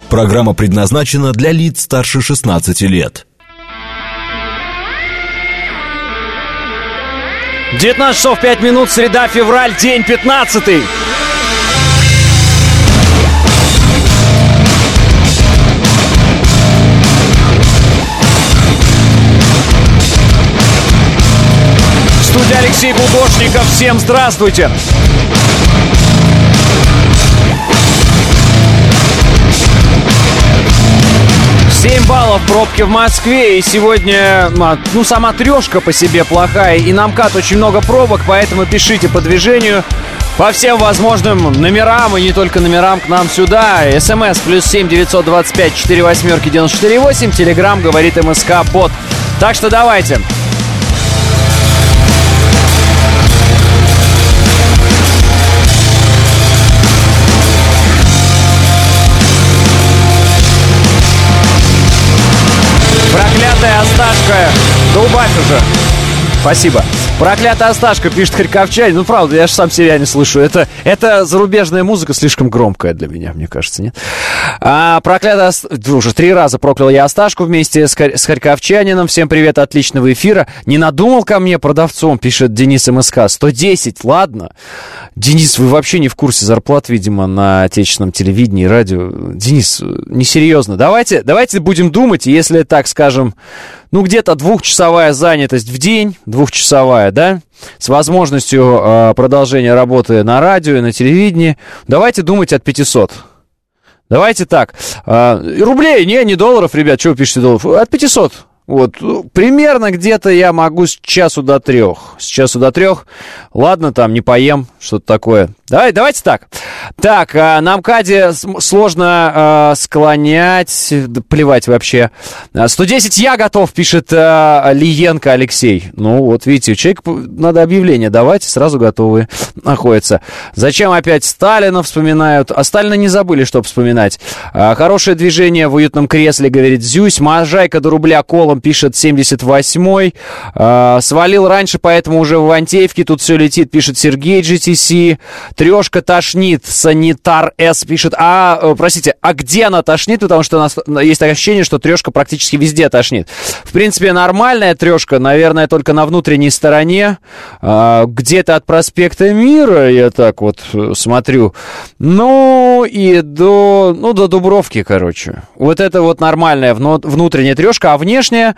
Программа предназначена для лиц старше 16 лет. 19 часов 5 минут, среда, февраль, день 15-й. Студия Алексей Гудошников. Всем здравствуйте. Баллов пробки в Москве. И сегодня, сама трешка по себе плохая. И на МКАД очень много пробок. Поэтому пишите по движению по всем возможным номерам. И не только номерам к нам сюда. СМС +7 925 48 94 8. Телеграм говорит МСК Бот. Так что давайте. Проклятая Осташка. Да убавь уже. Спасибо. Проклятая Осташка, пишет харьковчанин. Ну, правда, я же сам себя не слышу. Это зарубежная музыка слишком громкая для меня, мне кажется, нет? Проклятая... Уже 3 раза проклял я Осташку вместе с харьковчанином. Всем привет, отличного эфира. Не надумал ко мне продавцом, пишет Денис МСК. 110, ладно. Денис, вы вообще не в курсе зарплат, видимо, на отечественном телевидении и радио. Денис, несерьезно. Давайте будем думать, если, так скажем, где-то 2-часовая занятость в день, 2-часовая, да, с возможностью продолжения работы на радио и на телевидении, давайте думать от 500. Давайте так. Рублей, не долларов, ребят, что вы пишете долларов? От 500. Вот, примерно где-то я могу с часу до 3. С часу до 3. Ладно, там, не поем, что-то такое. Давайте так. Так, на МКАДе сложно склонять, плевать вообще. 110 я готов, пишет Лиенко Алексей. Ну, вот видите, у человека надо объявление давать, сразу готовы находятся. Зачем опять Сталина вспоминают? А Сталина не забыли, что вспоминать. Хорошее движение в уютном кресле, говорит Зюсь. Можайка до рубля колом, пишет 78-й. Свалил раньше, поэтому уже в Ивантеевке тут все летит, пишет Сергей GTC. Трешка тошнит, Санитар С пишет. Простите, где она тошнит? Потому что у нас есть ощущение, что трешка практически везде тошнит. В принципе, нормальная трешка, наверное, только на внутренней стороне. Где-то от проспекта Мира, я так вот смотрю. И до Дубровки, короче. Вот это вот нормальная внутренняя трешка, а внешняя,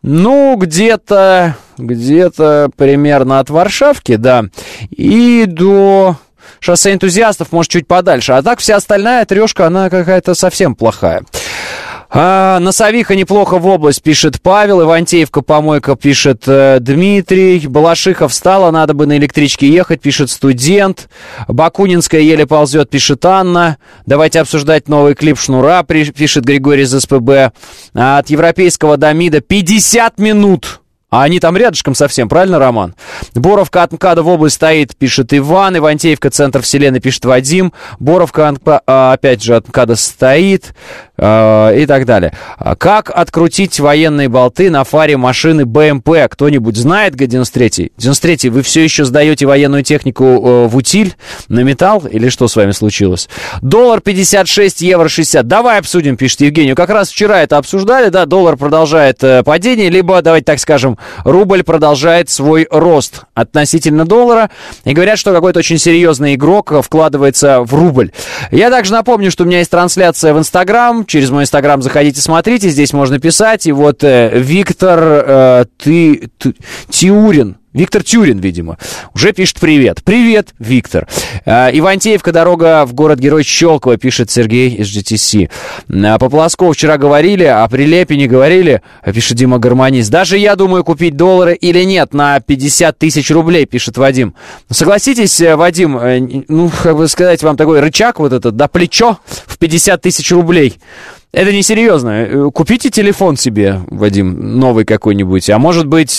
где-то примерно от Варшавки, да, и до шоссе энтузиастов, может, чуть подальше. А так вся остальная трешка, она какая-то совсем плохая. Носовиха неплохо в область, пишет Павел. Ивантеевка помойка, пишет Дмитрий. Балашиха встала, надо бы на электричке ехать, пишет студент. Бакунинская еле ползет, пишет Анна. Давайте обсуждать новый клип Шнура, пишет Григорий из СПБ. От европейского до МИДа 50 минут. А они там рядышком совсем, правильно, Роман? Боровка от МКАДа в область стоит, пишет Иван. Ивантеевка, центр вселенной, пишет Вадим. Боровка, опять же, от МКАДа стоит, и так далее. Как открутить военные болты на фаре машины БМП? Кто-нибудь знает, Г-93? 93, вы все еще сдаете военную технику в утиль, на металл? Или что с вами случилось? Доллар 56, евро 60. Давай обсудим, пишет Евгений. Как раз вчера это обсуждали, да, доллар продолжает падение, либо, давайте так скажем, рубль продолжает свой рост относительно доллара. И говорят, что какой-то очень серьезный игрок вкладывается в рубль. Я также напомню, что у меня есть трансляция в Инстаграм. Через мой Инстаграм заходите, смотрите. Здесь можно писать. И вот Виктор Тиурин. Виктор Тюрин, видимо, уже пишет привет. Привет, Виктор. Ивантеевка, дорога в город-герой Щелково, пишет Сергей из GTC. По Полоскову вчера говорили, а Прилепе не говорили, пишет Дима Гармонист. Даже я думаю, купить доллары или нет на 50 тысяч рублей, пишет Вадим. Согласитесь, Вадим, как бы сказать вам, такой рычаг вот этот, да, плечо в 50 тысяч рублей. Это несерьезно. Купите телефон себе, Вадим, новый какой-нибудь, а может быть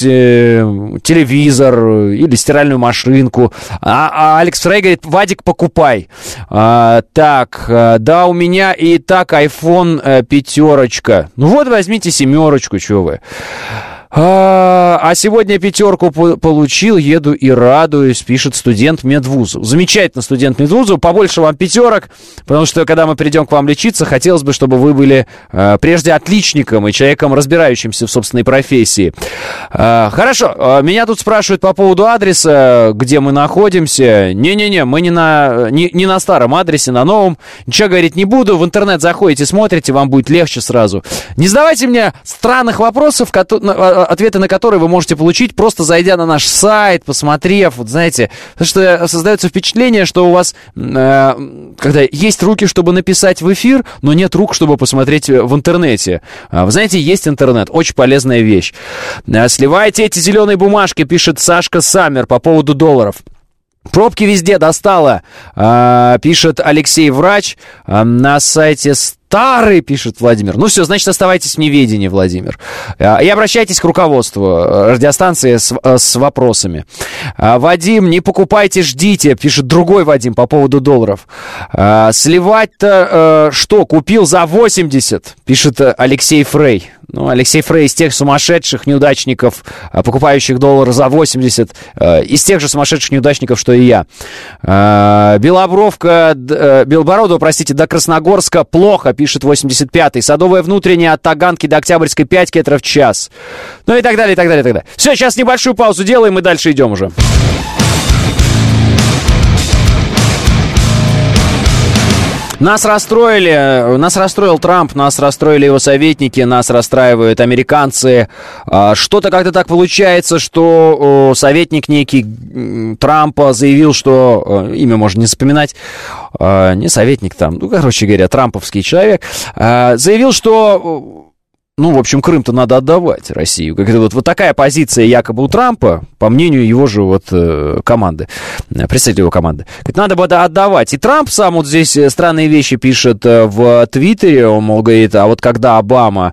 телевизор или стиральную машинку. А Алекс Фрей говорит, Вадик, покупай. Да, у меня и так iPhone 5. Ну вот, возьмите 7, чего вы. А сегодня 5 получил, еду и радуюсь, пишет студент медвуза. Замечательно, студент медвуза. Побольше вам 5, потому что, когда мы придем к вам лечиться, хотелось бы, чтобы вы были прежде отличником и человеком, разбирающимся в собственной профессии. Хорошо, меня тут спрашивают по поводу адреса, где мы находимся. Не-не-не, мы не на старом адресе, на новом. Ничего говорить не буду. В интернет заходите, смотрите, вам будет легче сразу. Не задавайте мне странных вопросов, ответы на которые вы можете получить, просто зайдя на наш сайт, посмотрев, вот знаете, потому что создается впечатление, что у вас, когда есть руки, чтобы написать в эфир, но нет рук, чтобы посмотреть в интернете. Вы знаете, есть интернет, очень полезная вещь. Сливайте эти зеленые бумажки, пишет Сашка Саммер по поводу долларов. Пробки везде достало, пишет Алексей Врач, на сайте старый, пишет Владимир. Ну все, значит, оставайтесь в неведении, Владимир. И обращайтесь к руководству радиостанции с вопросами. Вадим, не покупайте, ждите, пишет другой Вадим по поводу долларов. Сливать-то что, купил за 80, пишет Алексей Фрей. Ну, Алексей Фрей из тех сумасшедших неудачников, покупающих доллар за 80, из тех же сумасшедших неудачников, что и я. Белобородова, простите, до Красногорска плохо, пишет 85-й. Садовая внутренняя от Таганки до Октябрьской 5 км в час. Ну и так далее, и так далее, и так далее. Все, сейчас небольшую паузу делаем и дальше идем уже. Нас расстроил Трамп, нас расстроили его советники, нас расстраивают американцы. Что-то как-то так получается, что советник некий Трампа заявил, что... Имя можно не запоминать. Не советник там, ну, короче говоря, трамповский человек. Заявил, что... Ну, в общем, Крым-то надо отдавать Россию. Вот такая позиция якобы у Трампа, по мнению его же команды, представителя его команды. Надо бы отдавать. И Трамп сам вот здесь странные вещи пишет в Твиттере. Он, мол, говорит, а вот когда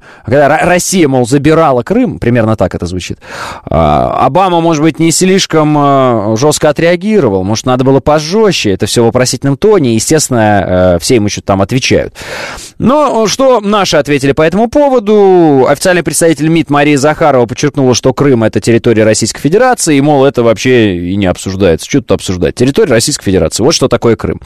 Россия, мол, забирала Крым, примерно так это звучит, Обама, может быть, не слишком жестко отреагировал, может, надо было пожестче, это все в вопросительном тоне, естественно, все ему что-то там отвечают. Но что наши ответили по этому поводу? Официальный представитель МИД Мария Захарова подчеркнула, что Крым — это территория Российской Федерации, и, мол, это вообще и не обсуждается. Что тут обсуждать? Территория Российской Федерации. Вот что такое Крым.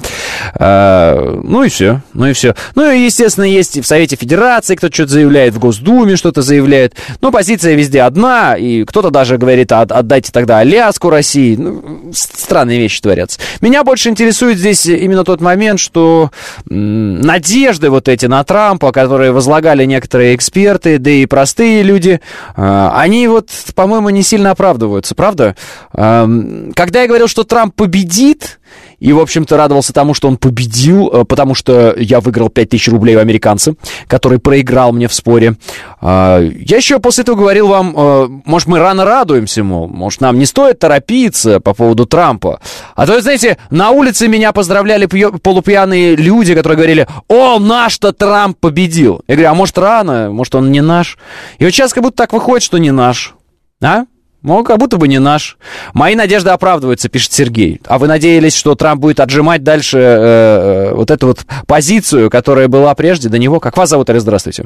Ну и все. Ну, естественно, есть и в Совете Федерации кто-то что-то заявляет, в Госдуме что-то заявляет. Но позиция везде одна, и кто-то даже говорит, отдайте тогда Аляску России. Ну, странные вещи творятся. Меня больше интересует здесь именно тот момент, что надежды вот эти на Трампа, которые возлагали некоторые эксперты, да и простые люди, они вот, по-моему, не сильно оправдываются, правда? Когда я говорил, что Трамп победит, и, в общем-то, радовался тому, что он победил, потому что я выиграл 5000 рублей у американца, который проиграл мне в споре. Я еще после этого говорил вам, может, мы рано радуемся, мол, может, нам не стоит торопиться по поводу Трампа. А то, знаете, на улице меня поздравляли полупьяные люди, которые говорили, о, наш-то Трамп победил. Я говорю, а может, рано, может, он не наш. И вот сейчас как будто так выходит, что не наш. А? Ну, как будто бы не наш. Мои надежды оправдываются, пишет Сергей. А вы надеялись, что Трамп будет отжимать дальше вот эту вот позицию, которая была прежде до него? Как вас зовут, Алис? Здравствуйте.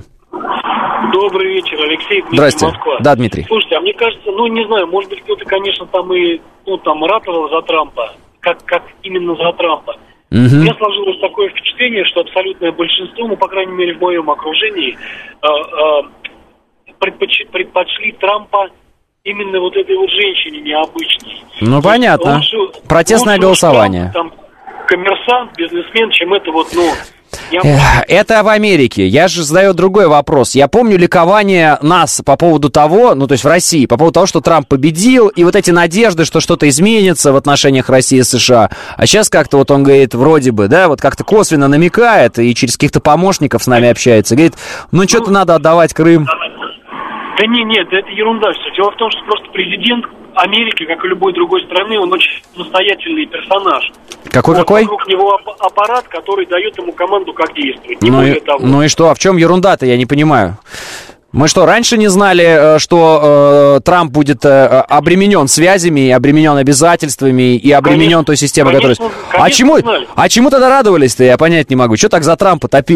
Добрый вечер, Алексей, Дмитрий, Здравствуйте. Москва. Да, Дмитрий. Слушайте, а мне кажется, не знаю, может быть, кто-то, конечно, там и, ратовал за Трампа, как именно за Трампа. У меня сложилось такое впечатление, что абсолютное большинство, по крайней мере, в моем окружении, предпочли Трампа именно вот этой вот женщине необычной. Ну, понятно. Протестное голосование. Там, коммерсант, бизнесмен, чем это вот, Это в Америке. Я же задаю другой вопрос. Я помню ликование нас по поводу того, то есть в России, по поводу того, что Трамп победил, и вот эти надежды, что что-то изменится в отношениях России и США. А сейчас как-то вот он говорит, вроде бы, да, вот как-то косвенно намекает и через каких-то помощников с нами общается. Говорит, что-то надо отдавать Крым. Да нет, это ерунда все. Дело в том, что просто президент Америки, как и любой другой страны, он очень самостоятельный персонаж. Какой? Вокруг него аппарат, который дает ему команду, как действовать. Не более того. Ну и что? А в чем ерунда-то, я не понимаю. Мы что, раньше не знали, что Трамп будет обременен связями, обременен обязательствами и обременен той системой, которая... А чему тогда радовались-то, я понять не могу. Что так за Трампа топили?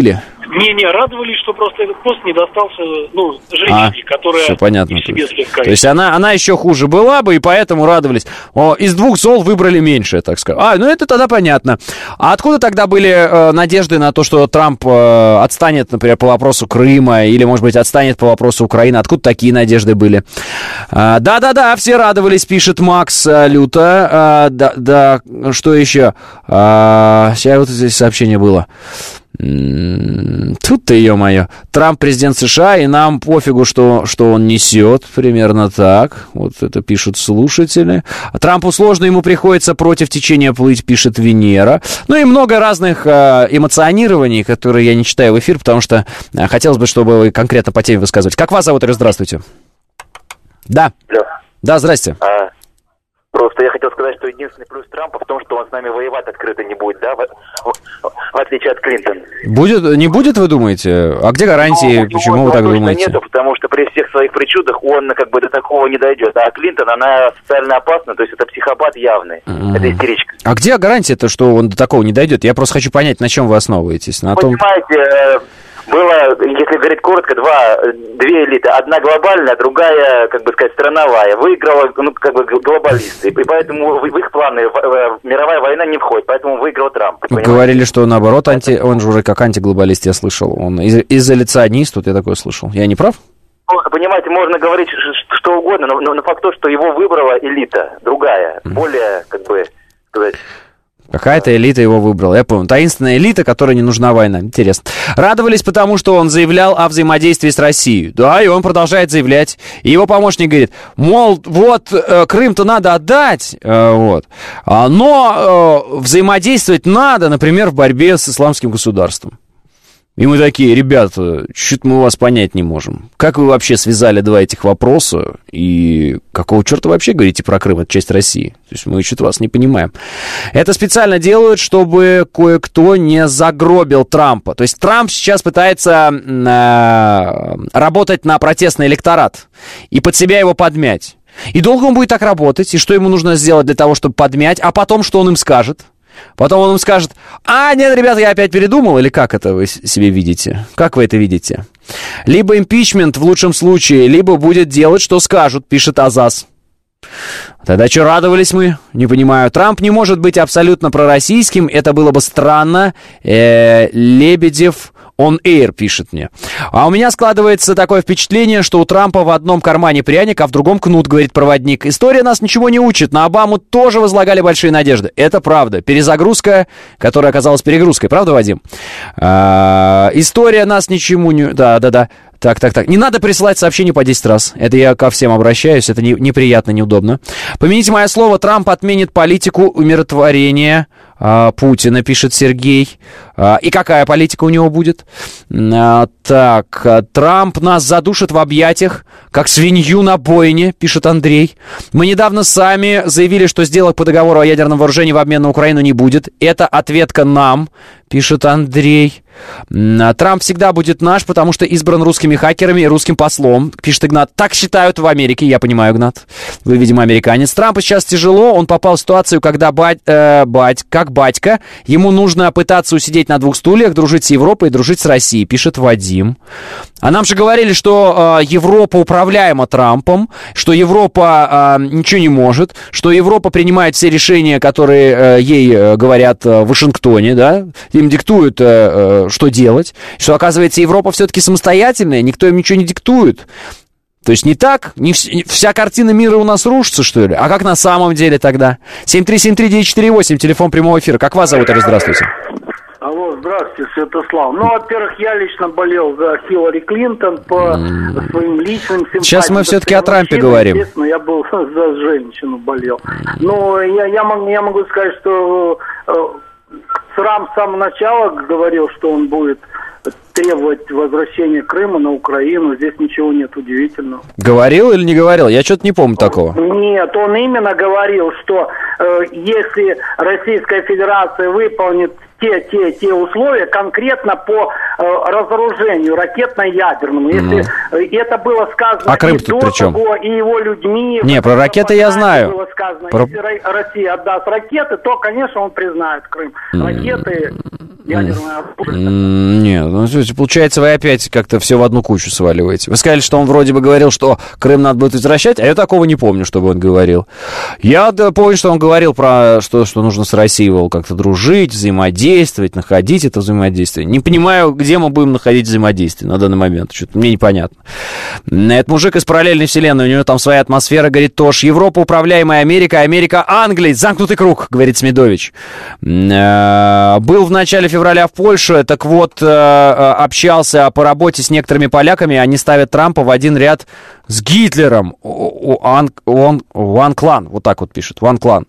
Не, радовались, что просто этот пост не достался, женщине, которая все понятно. в себе слегка. То есть она еще хуже была бы, и поэтому радовались. Из двух зол выбрали меньшее, так сказать. Это тогда понятно. А откуда тогда были надежды на то, что Трамп отстанет, например, по вопросу Крыма, или, может быть, отстанет по вопросу Украины? Откуда такие надежды были? Да, все радовались, пишет Макс люто. Да, что еще? Сейчас вот здесь сообщение было. Тут-то, ё-моё. Трамп президент США, и нам пофигу, что он несет. Примерно так. Вот это пишут слушатели. Трампу сложно, ему приходится против течения плыть, пишет Венера. И много разных эмоционирований, которые я не читаю в эфир, потому что хотелось бы, чтобы вы конкретно по теме высказывались. Как вас зовут? Здравствуйте. Да. Да, здрасте. Просто я хотел сказать, что единственный плюс Трампа в том, что он с нами воевать открыто не будет, да, в отличие от Клинтона. Не будет, вы думаете? А где гарантии? Почему вы так думаете? Нету, потому что при всех своих причудах он до такого не дойдет. А Клинтон, она социально опасна, то есть это психопат явный, это истеричка. А где гарантия-то, что он до такого не дойдет? Я просто хочу понять, на чем вы основываетесь. Понимаете, было, если говорить коротко, две элиты. Одна глобальная, другая, страновая. Выиграла, глобалисты. И поэтому в их планы мировая война не входит. Поэтому выиграл Трамп. Говорили, что наоборот, он же уже как антиглобалист, я слышал. Он изоляционист, тут я такое слышал. Я не прав? Понимаете, можно говорить что угодно, но факт то, что его выбрала элита, другая, более, сказать... Какая-то элита его выбрала, я понял. Таинственная элита, которой не нужна война. Интересно. Радовались, потому что он заявлял о взаимодействии с Россией. Да, и он продолжает заявлять. И его помощник говорит, мол, Крым-то надо отдать, но взаимодействовать надо, например, в борьбе с исламским государством. И мы такие, ребята, что-то мы вас понять не можем. Как вы вообще связали два этих вопроса? И какого черта вы вообще говорите про Крым? Это часть России. То есть мы что-то вас не понимаем. Это специально делают, чтобы кое-кто не загробил Трампа. То есть Трамп сейчас пытается работать на протестный электорат и под себя его подмять. И долго он будет так работать? И что ему нужно сделать для того, чтобы подмять? А потом, что он им скажет? Потом он им скажет, нет, ребята, я опять передумал, или как это вы себе видите? Как вы это видите? Либо импичмент в лучшем случае, либо будет делать, что скажут, пишет Азаз. Тогда что радовались мы? Не понимаю. Трамп не может быть абсолютно пророссийским, это было бы странно. Лебедев... On Air пишет мне. А у меня складывается такое впечатление, что у Трампа в одном кармане пряник, а в другом кнут, говорит проводник. История нас ничего не учит. На Обаму тоже возлагали большие надежды. Это правда. Перезагрузка, которая оказалась перегрузкой. Правда, Вадим? История нас ничему не... Да. Так. Не надо присылать сообщение по 10 раз. Это я ко всем обращаюсь. Это неприятно, неудобно. Помяните мое слово, Трамп отменит политику умиротворения Путина, пишет Сергей. И какая политика у него будет? Так, Трамп нас задушит в объятиях, как свинью на бойне, пишет Андрей. Мы недавно сами заявили, что сделок по договору о ядерном вооружении в обмен на Украину не будет. Это ответка нам, пишет Андрей. Трамп всегда будет наш, потому что избран русскими хакерами и русским послом, пишет Игнат. Так считают в Америке, я понимаю, Игнат. Вы, видимо, американец. Трампу сейчас тяжело, он попал в ситуацию, когда как батька, ему нужно пытаться усидеть на двух стульях, дружить с Европой и дружить с Россией, пишет Вадим. А нам же говорили, что Европа управляема Трампом, что Европа ничего не может, что Европа принимает все решения, которые ей говорят в Вашингтоне, да, им диктуют, что делать, что, оказывается, Европа все-таки самостоятельная, никто им ничего не диктует. То есть не так? Вся картина мира у нас рушится, что ли? А как на самом деле тогда? 7373948, телефон прямого эфира. Как вас зовут, Здравствуйте. Алло, здравствуйте, Святослав. Во-первых, я лично болел за Хиллари Клинтон по своим личным симпатиям. Сейчас мы все-таки о Трампе говорим. Естественно, я был за женщину болел. Но я могу сказать, что Трамп с самого начала говорил, что он будет требовать возвращения Крыма на Украину. Здесь ничего нет удивительного. Говорил или не говорил? Я что-то не помню такого. Нет, он именно говорил, что если Российская Федерация выполнит те условия конкретно по разоружению ракетно-ядерному. Если это было сказано Крым и до того, и его людьми... Не, про ракеты я знаю. Было сказано, если Россия отдаст ракеты, то, конечно, он признает Крым. Ракеты ядерное оружие. Нет, ну, получается, вы опять как-то все в одну кучу сваливаете. Вы сказали, что он вроде бы говорил, что Крым надо будет возвращать, а я такого не помню, чтобы он говорил. Я помню, что он говорил про что нужно с Россией как-то дружить, взаимодействовать, находить это взаимодействие. Не понимаю, где мы будем находить взаимодействие на данный момент. Что-то мне непонятно. Этот мужик из параллельной вселенной, у него там своя атмосфера, говорит Тош. Европа управляемая Америка, Америка Англия. Замкнутый круг, говорит Смедович. Был в начале февраля в Польше, так вот, общался по работе с некоторыми поляками, они ставят Трампа в один ряд с Гитлером. One Clan, вот так вот пишет, One Clan.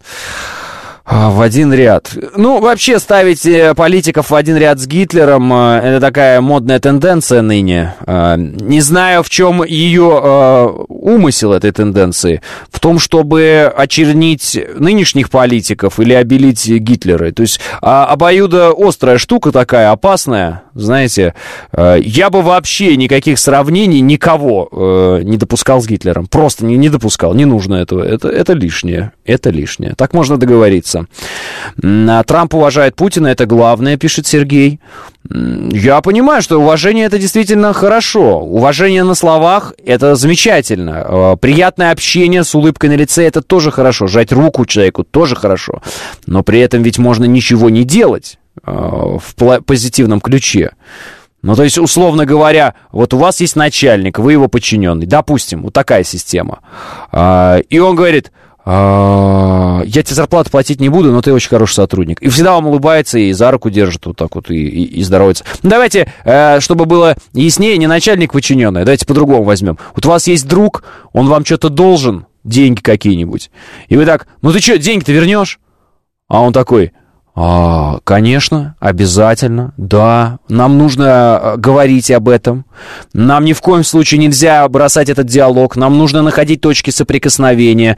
В один ряд. Ну, вообще, ставить политиков в один ряд с Гитлером, это такая модная тенденция ныне. Не знаю, в чем ее умысел этой тенденции. В том, чтобы очернить нынешних политиков или обелить Гитлера. То есть, обоюдоострая штука такая, опасная, знаете. Я бы вообще никаких сравнений, никого не допускал с Гитлером. Просто не допускал, не нужно этого. Это лишнее. Это лишнее. Так можно договориться. Трамп уважает Путина, это главное, пишет Сергей. Я понимаю, что уважение это действительно хорошо. Уважение на словах это замечательно. Приятное общение с улыбкой на лице это тоже хорошо. Жать руку человеку тоже хорошо. Но при этом ведь можно ничего не делать в позитивном ключе. Ну, то есть, условно говоря, вот у вас есть начальник, вы его подчиненный. Допустим, вот такая система. И он говорит: я тебе зарплату платить не буду, но ты очень хороший сотрудник. И всегда вам улыбается и за руку держит вот так вот и здоровается. Давайте, чтобы было яснее, не начальник подчиненный, давайте по-другому возьмем. Вот у вас есть друг, он вам что-то должен, деньги какие-нибудь. И вы так: ну ты что, деньги-то вернешь? А он такой: конечно, обязательно, да, нам нужно говорить об этом, нам ни в коем случае нельзя бросать этот диалог, нам нужно находить точки соприкосновения,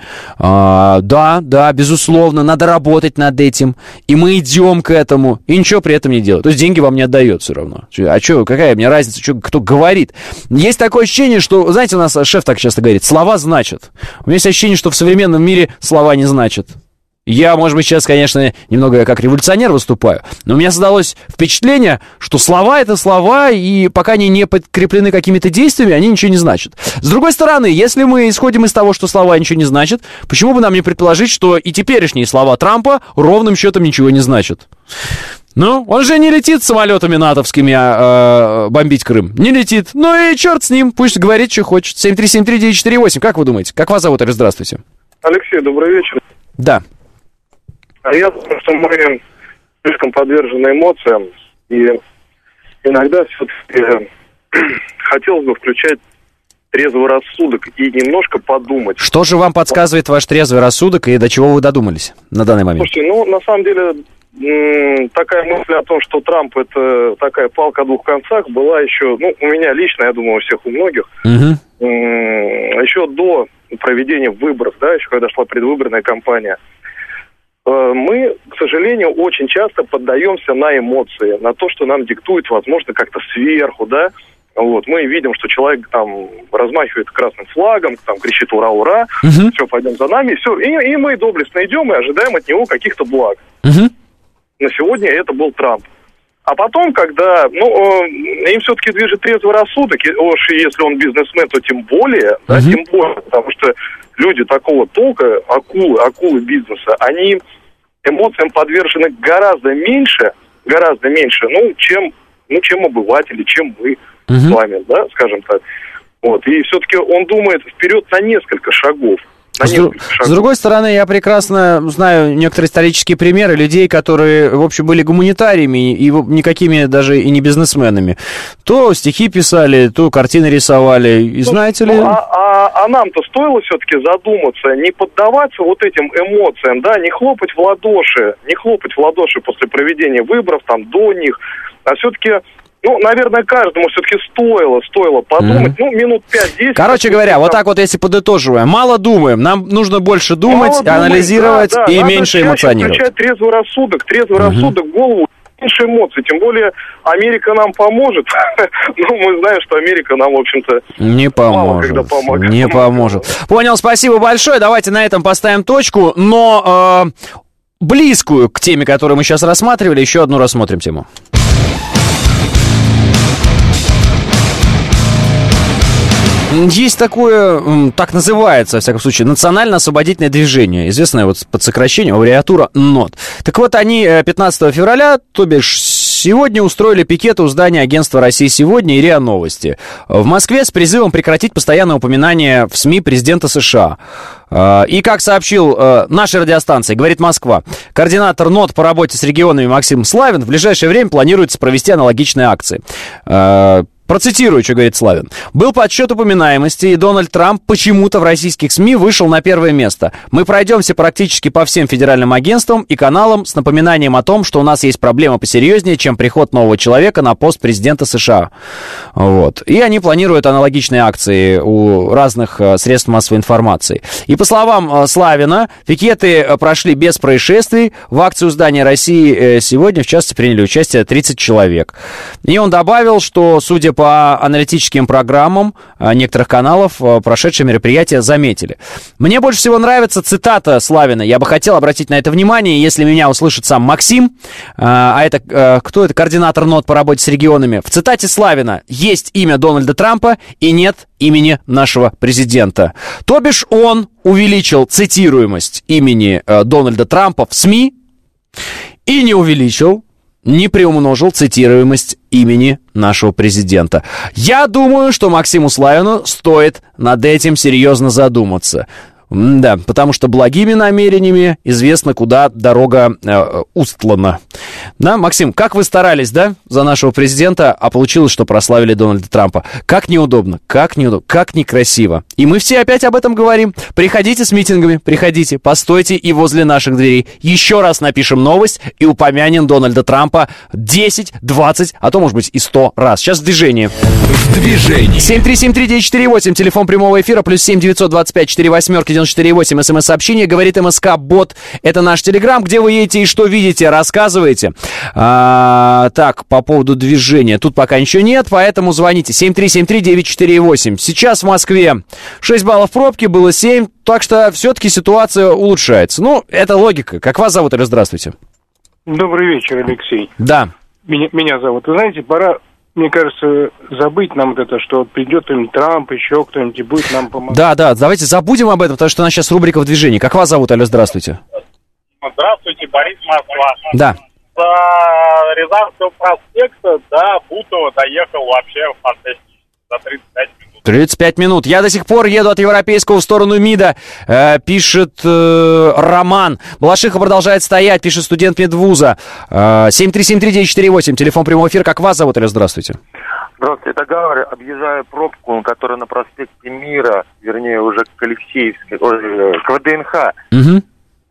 да, безусловно, надо работать над этим, и мы идем к этому, и ничего при этом не делаем, то есть деньги вам не отдает все равно, а что, какая мне разница, кто говорит? Есть такое ощущение, что, знаете, у нас шеф так часто говорит: слова значат, у меня есть ощущение, что в современном мире слова не значат. Я, может быть, сейчас, конечно, немного как революционер выступаю, но у меня создалось впечатление, что слова — это слова, и пока они не подкреплены какими-то действиями, они ничего не значат. С другой стороны, если мы исходим из того, что слова ничего не значат, почему бы нам не предположить, что и теперешние слова Трампа ровным счетом ничего не значат? Ну, он же не летит самолетами натовскими бомбить Крым. Не летит. Ну и черт с ним, пусть говорит, что хочет. 7373948, как вы думаете? Как вас зовут? Здравствуйте. Алексей, добрый вечер. Да. Я думаю, что мы слишком подвержены эмоциям, и иногда все-таки хотелось бы включать трезвый рассудок и немножко подумать. Что же вам подсказывает ваш трезвый рассудок, и до чего вы додумались на данный момент? Слушайте, на самом деле, такая мысль о том, что Трамп — это такая палка о двух концах, была еще, у меня лично, я думаю, у всех, у многих, еще до проведения выборов, да, еще когда шла предвыборная кампания. Мы, к сожалению, очень часто поддаемся на эмоции, на то, что нам диктует, возможно, как-то сверху, да. Вот, мы видим, что человек там размахивает красным флагом, там кричит «Ура, ура!», все, пойдем за нами, все. И мы доблестно идем и ожидаем от него каких-то благ. На сегодня это был Трамп. А потом, когда, им все-таки движет трезвый рассудок, уж если он бизнесмен, то тем более, да, тем более, потому что люди такого толка, акулы бизнеса, они эмоциям подвержены гораздо меньше, чем обыватели, чем мы с вами, да, скажем так. Вот, и все-таки он думает вперед на несколько шагов. С другой стороны, я прекрасно знаю некоторые исторические примеры людей, которые, в общем, были гуманитариями и никакими даже и не бизнесменами. То стихи писали, то картины рисовали, и знаете ли... А нам-то стоило все-таки задуматься, не поддаваться вот этим эмоциям, да, не хлопать в ладоши после проведения выборов, там, до них, а все-таки... наверное, каждому все-таки стоило подумать, минут 5-10. Короче говоря, вот так вот, если подытоживаем, мало думаем, нам нужно больше думать, анализировать и меньше эмоционировать. Включать трезвый рассудок в голову, меньше эмоций, тем более Америка нам поможет. Мы знаем, что Америка нам, в общем-то, не поможет. Понял, спасибо большое, давайте на этом поставим точку, но... близкую к теме, которую мы сейчас рассматривали. Еще одну рассмотрим тему. Есть такое, так называется, во всяком случае, национально-освободительное движение, известное вот под сокращением, аббревиатура НОТ. Так вот, они 15 февраля, то бишь сегодня, устроили пикет у здания агентства «Россия сегодня» и РИА Новости в Москве с призывом прекратить постоянное упоминание в СМИ президента США. И, как сообщил нашей радиостанции, говорит Москва, координатор НОТ по работе с регионами Максим Славин в ближайшее время планируется провести аналогичные акции. Процитирую, что говорит Славин. «Был подсчет упоминаемости, и Дональд Трамп почему-то в российских СМИ вышел на первое место. Мы пройдемся практически по всем федеральным агентствам и каналам с напоминанием о том, что у нас есть проблема посерьезнее, чем приход нового человека на пост президента США». Вот. И они планируют аналогичные акции у разных средств массовой информации. И по словам Славина, пикеты прошли без происшествий. В акцию здания России сегодня, в частности, приняли участие 30 человек. И он добавил, что, судя по аналитическим программам некоторых каналов, прошедшие мероприятия заметили. Мне больше всего нравится цитата Славина. Я бы хотел обратить на это внимание, если меня услышит сам Максим, а это кто это? Координатор НОТ по работе с регионами. В цитате Славина есть имя Дональда Трампа и нет имени нашего президента. То бишь он увеличил цитируемость имени Дональда Трампа в СМИ и не увеличил, не приумножил цитируемость имени нашего президента. Я думаю, что Максиму Славину стоит над этим серьезно задуматься. Да, потому что благими намерениями известно, куда дорога устлана. Да, Максим, как вы старались, да, за нашего президента, а получилось, что прославили Дональда Трампа. Как неудобно, как некрасиво. И мы все опять об этом говорим. Приходите с митингами, приходите, постойте и возле наших дверей. Еще раз напишем новость и упомянем Дональда Трампа 10, 20, а то, может быть, и 100 раз. Сейчас в движении. В движении. 7373948, телефон прямого эфира, +7 925 48 94,8, смс-сообщение, говорит МСК-бот. Это наш телеграм, где вы едете и что видите, рассказывайте. Так, по поводу движения. Тут пока ничего нет, поэтому звоните. 7373948. Сейчас в Москве 6 баллов пробки, было 7, так что все-таки ситуация улучшается. Ну, это логика. Как вас зовут, или здравствуйте? Добрый вечер, Алексей. Да. Меня зовут. Вы знаете, пора, мне кажется, забыть нам вот это, что придет Трамп, еще кто-нибудь и будет нам помогать. Да, давайте забудем об этом, потому что у нас сейчас рубрика «В движении». Как вас зовут, алло, здравствуйте. Здравствуйте, Борис, Москва. Да. С Рязанского проспекта до Бутова доехал вообще фантастически, за 35 минут. 35 минут. Я до сих пор еду от Европейского в сторону МИДа, пишет Роман. Балашиха продолжает стоять, пишет студент медвуза. 7373948, телефон прямого эфира. Как вас зовут, алло, здравствуйте. Здравствуйте, это Гавр. Объезжаю пробку, которая на проспекте Мира, вернее, уже к Алексеевской, к ВДНХ. Угу.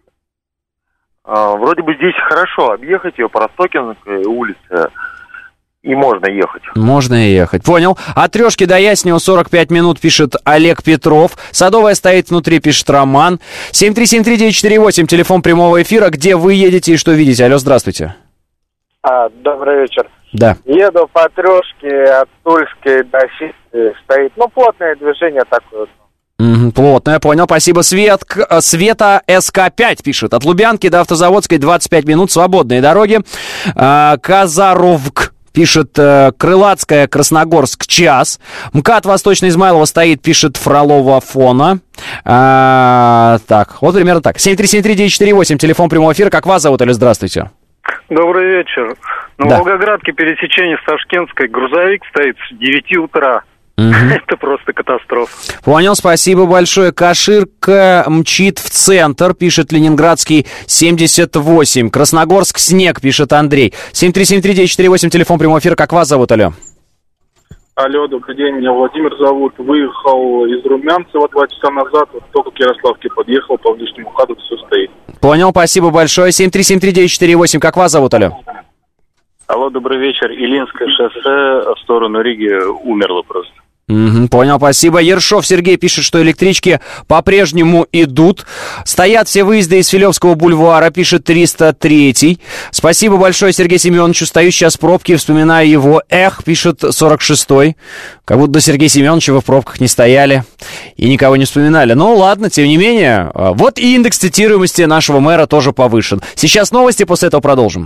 Вроде бы здесь хорошо объехать ее по Ростокинской улице, и можно ехать. Можно ехать, понял. От Трешки до Яснева 45 минут, пишет Олег Петров. Садовая стоит внутри, пишет Роман. 7373948, телефон прямого эфира. Где вы едете и что видите? Алло, здравствуйте. Добрый вечер. Да. Еду по Трешке от Тульской до Сити, стоит, плотное движение такое. Плотно, я понял, спасибо. Света СК-5 пишет. От Лубянки до Автозаводской 25 минут, свободные дороги. Казаровк пишет, Крылатская, Красногорск, час. МКАД Восточно Измайлова стоит, пишет Фролова Фона. Так, вот примерно так. 7373948, телефон прямого эфира. Как вас зовут, или здравствуйте? Добрый вечер. На Волгоградке пересечение с Ташкентской грузовик стоит с 9 утра. Это просто катастрофа. Понял, спасибо большое. Каширка мчит в центр, пишет Ленинградский 78. Красногорск, снег, пишет Андрей. 7373948, телефон прямого эфира. Как вас зовут, алло? Алло, добрый день, меня Владимир зовут. Выехал из Румянцева 2 часа назад, вот только к Ярославке подъехал, по внешнему ходу все стоит. Понял, спасибо большое. 7373948, как вас зовут, алло? Алло, добрый вечер. Илинское шоссе в сторону Риги умерло просто. Понял, спасибо. Ершов Сергей пишет, что электрички по-прежнему идут. Стоят все выезды из Филевского бульвара, пишет 303-й. Спасибо большое Сергею Семеновичу. Стою сейчас в пробке, вспоминаю его. Пишет 46-й. Как будто до Сергея Семеновича вы в пробках не стояли и никого не вспоминали. Ну ладно, тем не менее. Вот и индекс цитируемости нашего мэра тоже повышен. Сейчас новости, после этого продолжим.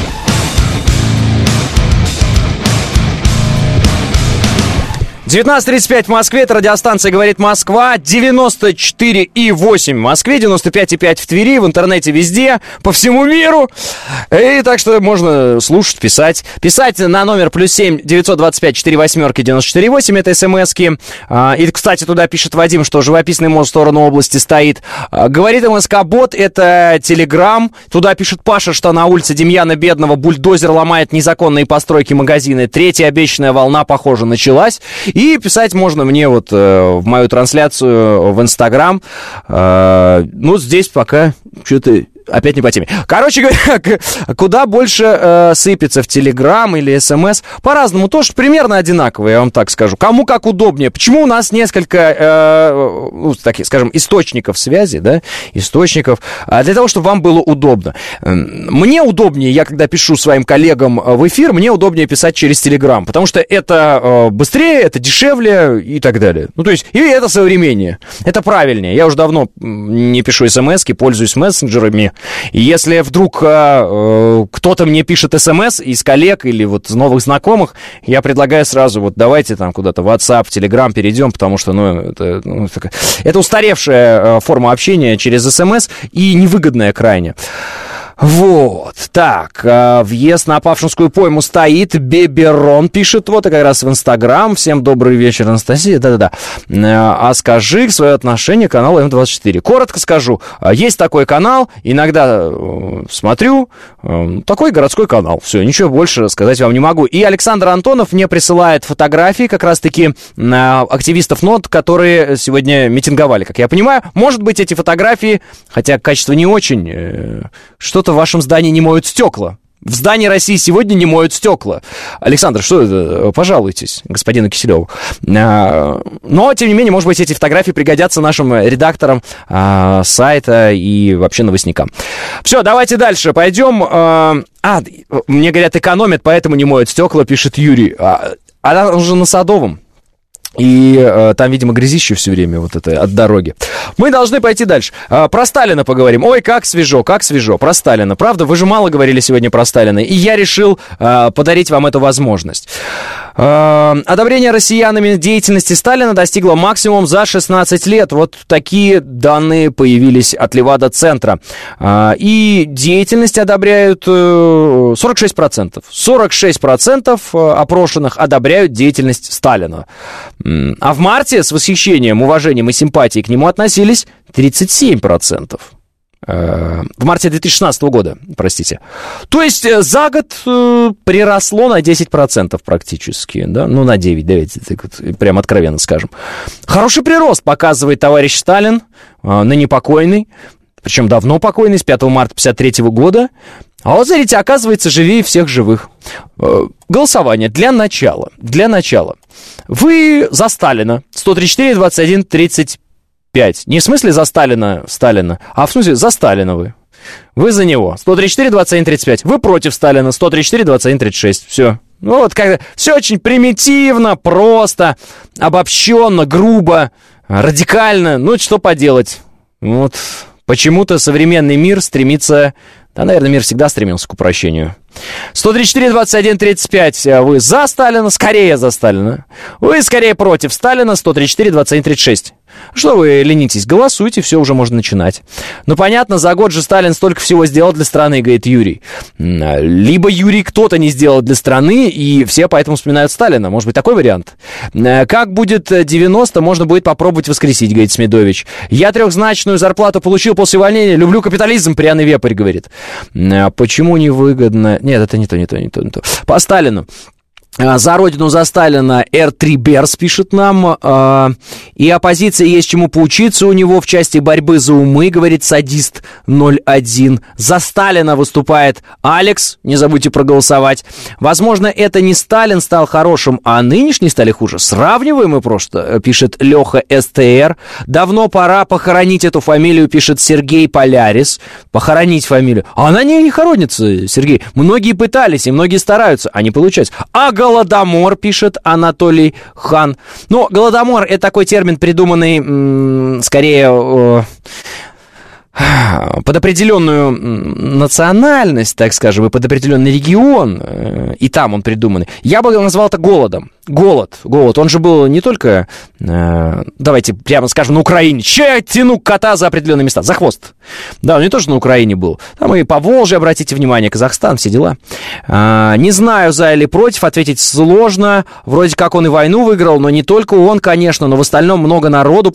19:35 в Москве, это радиостанция «Говорит Москва», 94,8 в Москве, 95,5 в Твери, в интернете везде, по всему миру. И так что можно слушать, писать. Писать на номер +7 925 48 94 8, это смски. И, кстати, туда пишет Вадим, что живописный мост в сторону области стоит. Говорит МСК-бот, это Телеграм. Туда пишет Паша, что на улице Демьяна Бедного бульдозер ломает незаконные постройки магазины. Третья обещанная волна, похоже, началась. И писать можно мне вот в мою трансляцию в Инстаграм. Ну, здесь пока что-то опять не по теме. Короче говоря, куда больше сыпется в Телеграм или СМС, по-разному, тоже примерно одинаково, я вам так скажу. Кому как удобнее. Почему у нас несколько, таких, скажем, источников связи, да, источников, для того, чтобы вам было удобно. Мне удобнее, я когда пишу своим коллегам в эфир, мне удобнее писать через Телеграм, потому что это быстрее, это дешевле и так далее. Ну, то есть, и это современнее, это правильнее. Я уже давно не пишу смски, пользуюсь мессенджерами. И если вдруг кто-то мне пишет смс из коллег или вот новых знакомых, я предлагаю сразу, вот давайте там куда-то в WhatsApp, Telegram перейдем, потому что, это устаревшая форма общения через смс и невыгодная крайне. Вот, так, въезд на Павшинскую пойму стоит, Беберон пишет, вот, и как раз в Инстаграм. Всем добрый вечер, Анастасия, да-да-да. А скажи свое отношение к каналу М24. Коротко скажу, есть такой канал, иногда смотрю, такой городской канал, все, ничего больше сказать вам не могу. И Александр Антонов мне присылает фотографии как раз-таки активистов НОТ, которые сегодня митинговали, как я понимаю. Может быть, эти фотографии, хотя качество не очень, что-то в вашем здании не моют стекла. В здании России сегодня не моют стекла. Александр, что это? Пожалуйтесь господину Киселеву. Но, тем не менее, может быть, эти фотографии пригодятся нашим редакторам сайта и вообще новостникам. Все, давайте дальше пойдем. Мне говорят, экономят, поэтому не моют стекла, пишет Юрий. Она уже на Садовом. И там, видимо, грязище все время вот это от дороги. Мы должны пойти дальше. Про Сталина поговорим. Ой, как свежо. Про Сталина. Правда, вы же мало говорили сегодня про Сталина. И я решил подарить вам эту возможность. Одобрение россиянами деятельности Сталина достигло максимум за 16 лет. Вот такие данные появились от Левада-центра. И деятельность одобряют 46%. 46% опрошенных одобряют деятельность Сталина. А в марте с восхищением, уважением и симпатией к нему относились 37%. В марте 2016 года, простите. То есть за год приросло на 10% практически, да? Ну, на 9, давайте так вот, прям откровенно скажем. Хороший прирост показывает товарищ Сталин, ныне покойный, причем давно покойный, с 5 марта 1953 года. А вот, смотрите, оказывается, живее всех живых. Голосование для начала. Вы за Сталина. 134, 21, 35. Не в смысле за Сталина, а в смысле за Сталина вы. Вы за него. 134, 21, 35. Вы против Сталина. 134, 21, 36. Все. Ну вот как-то все очень примитивно, просто, обобщенно, грубо, радикально. Ну, что поделать. Вот почему-то современный мир стремится... Да, наверное, мир всегда стремился к упрощению. 134, 21, 35. Вы за Сталина, скорее за Сталина. Вы скорее против Сталина, 134, 21, 36. Что вы ленитесь? Голосуйте, все, уже можно начинать. Ну, понятно, за год же Сталин столько всего сделал для страны, говорит Юрий. Либо Юрий кто-то не сделал для страны, и все поэтому вспоминают Сталина. Может быть, такой вариант? Как будет 90, можно будет попробовать воскресить, говорит Смедович. Я трехзначную зарплату получил после увольнения. Люблю капитализм, пряный вепрь, говорит. Почему невыгодно? Нет, это не то. По Сталину. За родину, за Сталина R3 Берс пишет нам. И оппозиции есть чему поучиться у него в части борьбы за умы, говорит садист 01. За Сталина выступает Алекс, не забудьте проголосовать. Возможно, это не Сталин стал хорошим, а нынешние стали хуже. Сравниваем мы просто, пишет Леха СТР. Давно пора похоронить эту фамилию, пишет Сергей Полярис. Похоронить фамилию. А она не хоронится, Сергей. Многие пытались, и многие стараются, а не получается. А Голодомор, пишет Анатолий Хан. Но Голодомор — это такой термин, придуманный, скорее, под определенную национальность, так скажем, и под определенный регион, и там он придуманный. Я бы назвал это голодом. Голод. Он же был не только, давайте прямо скажем, на Украине. Че я тяну кота за определенные места? За хвост. Да, он не тоже на Украине был. Там и Поволжье, обратите внимание, Казахстан, все дела. Не знаю, за или против, ответить сложно. Вроде как он и войну выиграл, но не только он, конечно, но в остальном много народу.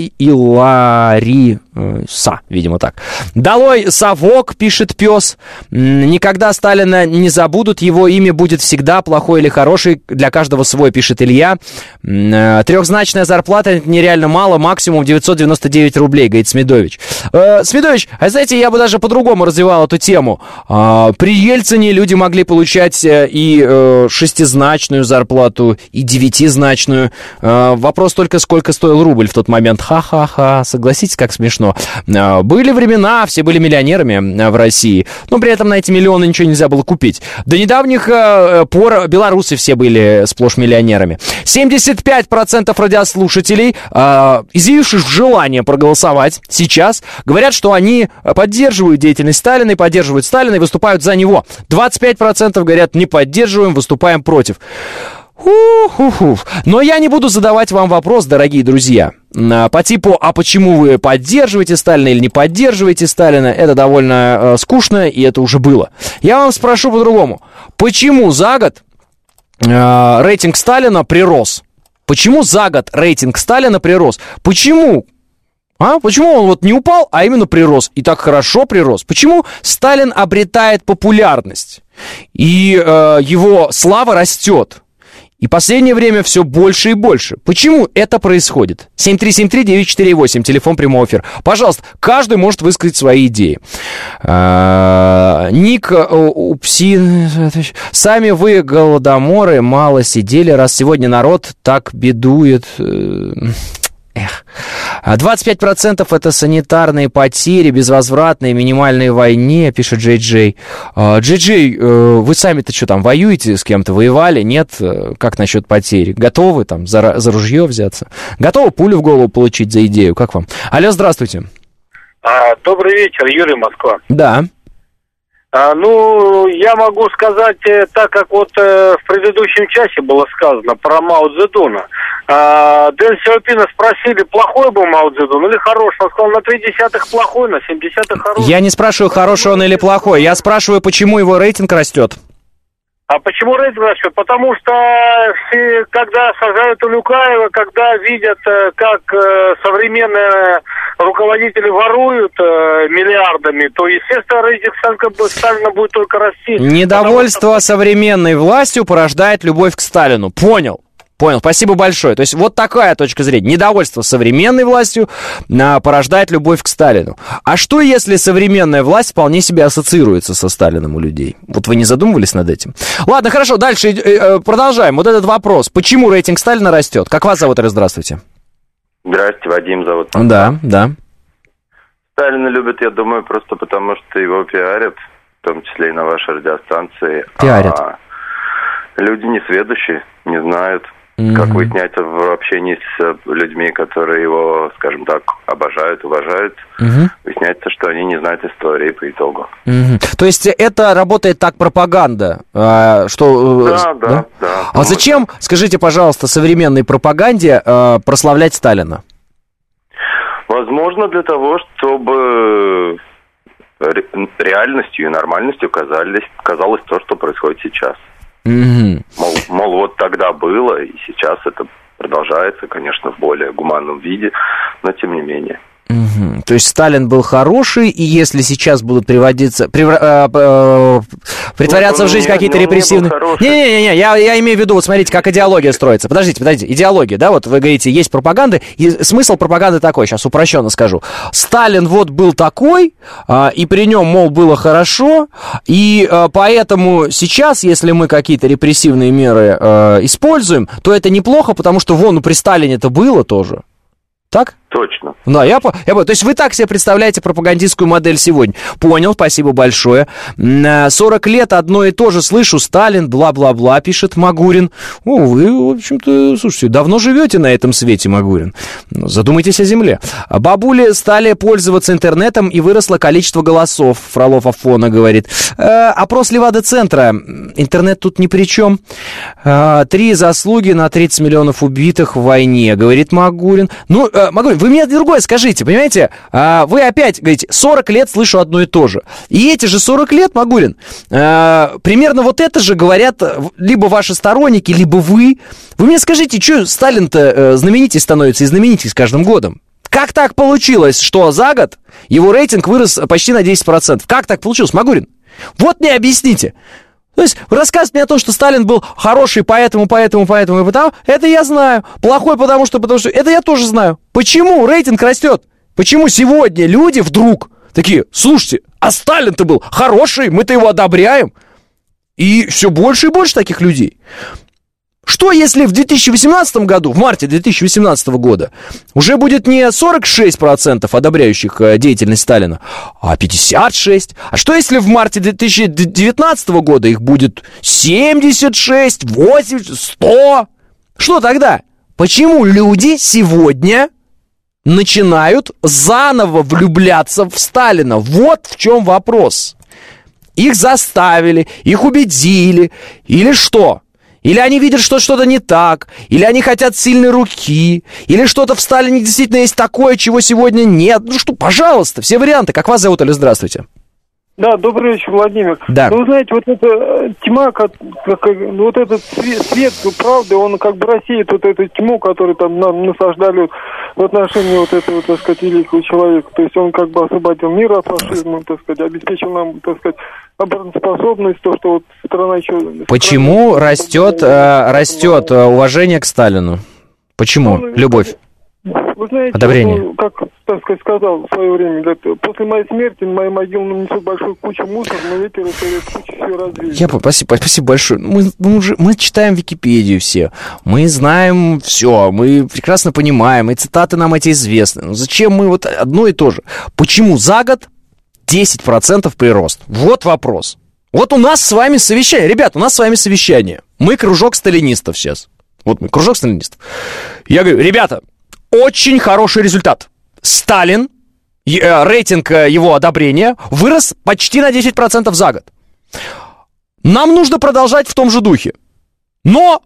Илариса, видимо, так. Долой совок, пишет пес. Никогда Сталина не забудут, его имя будет всегда, плохой или хороший, для каждого свой, пишет Илья. Трехзначная зарплата — это нереально мало, максимум 999 рублей, говорит Смедович. Смедович, а знаете, я бы даже по-другому развивал эту тему. При Ельцине люди могли получать и шестизначную зарплату, и девятизначную. Вопрос только, сколько стоил рубль в тот момент. Ха-ха-ха, согласитесь, как смешно. Были времена, все были миллионерами в России, но при этом на эти миллионы ничего нельзя было купить. До недавних пор белорусы все были сплошь миллионерами. 75% радиослушателей, изъявивших желание проголосовать сейчас, говорят, что они поддерживают деятельность Сталина и поддерживают Сталина и выступают за него. 25% говорят, не поддерживаем, выступаем против. Но я не буду задавать вам вопрос, дорогие друзья, по типу, а почему вы поддерживаете Сталина или не поддерживаете Сталина. Это довольно скучно, и это уже было. Я вам спрошу по-другому. Почему за год рейтинг Сталина прирос? Почему за год рейтинг Сталина прирос? Почему? Почему он вот не упал, а именно прирос? И так хорошо прирос. Почему Сталин обретает популярность? И его слава растет? И последнее время все больше и больше. Почему это происходит? 7373948, телефон прямого эфира. Пожалуйста, каждый может высказать свои идеи. Ник Упсин. Сами вы, голодоморы, мало сидели, раз сегодня народ так бедует. 25% это санитарные потери, безвозвратные, минимальные войне, пишет Джей Джей. Джей Джей, вы сами-то что там, воюете с кем-то, воевали? Нет? Как насчет потерь? Готовы там за ружье взяться? Готовы пулю в голову получить за идею? Как вам? Алло, здравствуйте. Добрый вечер, Юрий, Москва. Да. Я могу сказать, так как вот в предыдущем часе было сказано про Мао Цзэдуна. Дэн Сяопина спросили, плохой был Мао Цзэдун или хороший. Он сказал, на 0,3 плохой, на 0,7 хороший. Я не спрашиваю, хороший он или плохой. Я спрашиваю, почему его рейтинг растет. А почему рейтинг растет? Потому что все, когда сажают Улюкаева, когда видят, как современные руководители воруют миллиардами, то, естественно, рейтинг Сталина будет только расти. Недовольство современной властью порождает любовь к Сталину. Понял, спасибо большое. То есть вот такая точка зрения. Недовольство современной властью порождает любовь к Сталину. А что, если современная власть вполне себе ассоциируется со Сталиным у людей? Вот вы не задумывались над этим? Ладно, хорошо, дальше продолжаем. Вот этот вопрос. Почему рейтинг Сталина растет? Как вас зовут, здравствуйте? Здрасте, Вадим зовут. Да. Сталина любят, я думаю, просто потому, что его пиарят, в том числе и на вашей радиостанции. Пиарят. Люди несведущие, не знают. Как выясняется в общении с людьми, которые его, скажем так, обожают, уважают, выясняется, что они не знают истории по итогу. То есть это работает так пропаганда? Что... Да. А зачем, скажите, пожалуйста, современной пропаганде прославлять Сталина? Возможно, для того, чтобы реальностью и нормальностью казалось то, что происходит сейчас. Мол, вот тогда было, и сейчас это продолжается, конечно, в более гуманном виде, но тем не менее. То есть Сталин был хороший, и если сейчас будут притворяться в жизнь какие-то репрессивные... Не-не-не, я имею в виду, вот смотрите, как идеология строится. Подождите, идеология, да, вот вы говорите, есть пропаганда, и смысл пропаганды такой, сейчас упрощенно скажу. Сталин вот был такой, и при нем, мол, было хорошо, и поэтому сейчас, если мы какие-то репрессивные меры используем, то это неплохо, потому что вон, при Сталине это было тоже. Так? Точно. Да, я понял. То есть вы так себе представляете пропагандистскую модель сегодня. Понял, спасибо большое. 40 лет одно и то же слышу. Сталин, бла-бла-бла, пишет Магурин. Вы, в общем-то, слушайте, давно живете на этом свете, Магурин. Задумайтесь о земле. Бабули стали пользоваться интернетом, и выросло количество голосов. Фролов Афона говорит. Опрос Левада-центра. Интернет тут ни при чем. 3 заслуги на 30 миллионов убитых в войне, говорит Магурин. Ну, Магурин, вы мне другое скажите, понимаете? Вы опять говорите, 40 лет слышу одно и то же. И эти же 40 лет, Магурин, примерно вот это же говорят либо ваши сторонники, либо вы. Вы мне скажите, что Сталин-то знаменитей становится и знаменитей с каждым годом? Как так получилось, что за год его рейтинг вырос почти на 10%? Как так получилось, Магурин? Вот мне объясните. То есть рассказ мне о том, что Сталин был хороший, поэтому и потому, это я знаю. Плохой, потому что это я тоже знаю. Почему рейтинг растет? Почему сегодня люди вдруг такие, слушайте, а Сталин-то был хороший, мы-то его одобряем. И все больше и больше таких людей. Что если в 2018 году, в марте 2018 года, уже будет не 46% одобряющих деятельность Сталина, а 56%? А что если в марте 2019 года их будет 76, 80, 100? Что тогда? Почему люди сегодня начинают заново влюбляться в Сталина? Вот в чем вопрос. Их заставили, их убедили, или что? Или они видят, что что-то не так, или они хотят сильной руки, или что-то в Сталине действительно есть такое, чего сегодня нет. Ну что, пожалуйста, все варианты. Как вас зовут, или здравствуйте? Да, добрый вечер, Владимир. Да. Ну, вы знаете, вот эта тьма, вот этот свет правды, он как бы рассеет вот эту тьму, которую там нам насаждали в отношении вот этого, так сказать, великого человека. То есть он как бы освободил мир от фашизма, так сказать, обеспечил нам, так сказать, обороноспособность, то, что вот страна еще... Почему растет уважение к Сталину? Почему? Любовь? Вы знаете, одобрение. Как, так сказать, сказал в свое время, после моей смерти на моей могиле нанесут большую кучу мусора, но ветер эту кучу все развеет. Спасибо большое. Мы читаем Википедию все, мы знаем все, мы прекрасно понимаем, и цитаты нам эти известны. Но зачем мы вот одно и то же? Почему за год 10% прирост? Вот вопрос. Вот у нас с вами совещание. Ребят, у нас с вами совещание. Мы кружок сталинистов сейчас. Вот мы, кружок сталинистов. Я говорю, ребята, очень хороший результат. Сталин, рейтинг его одобрения вырос почти на 10% за год. Нам нужно продолжать в том же духе. Но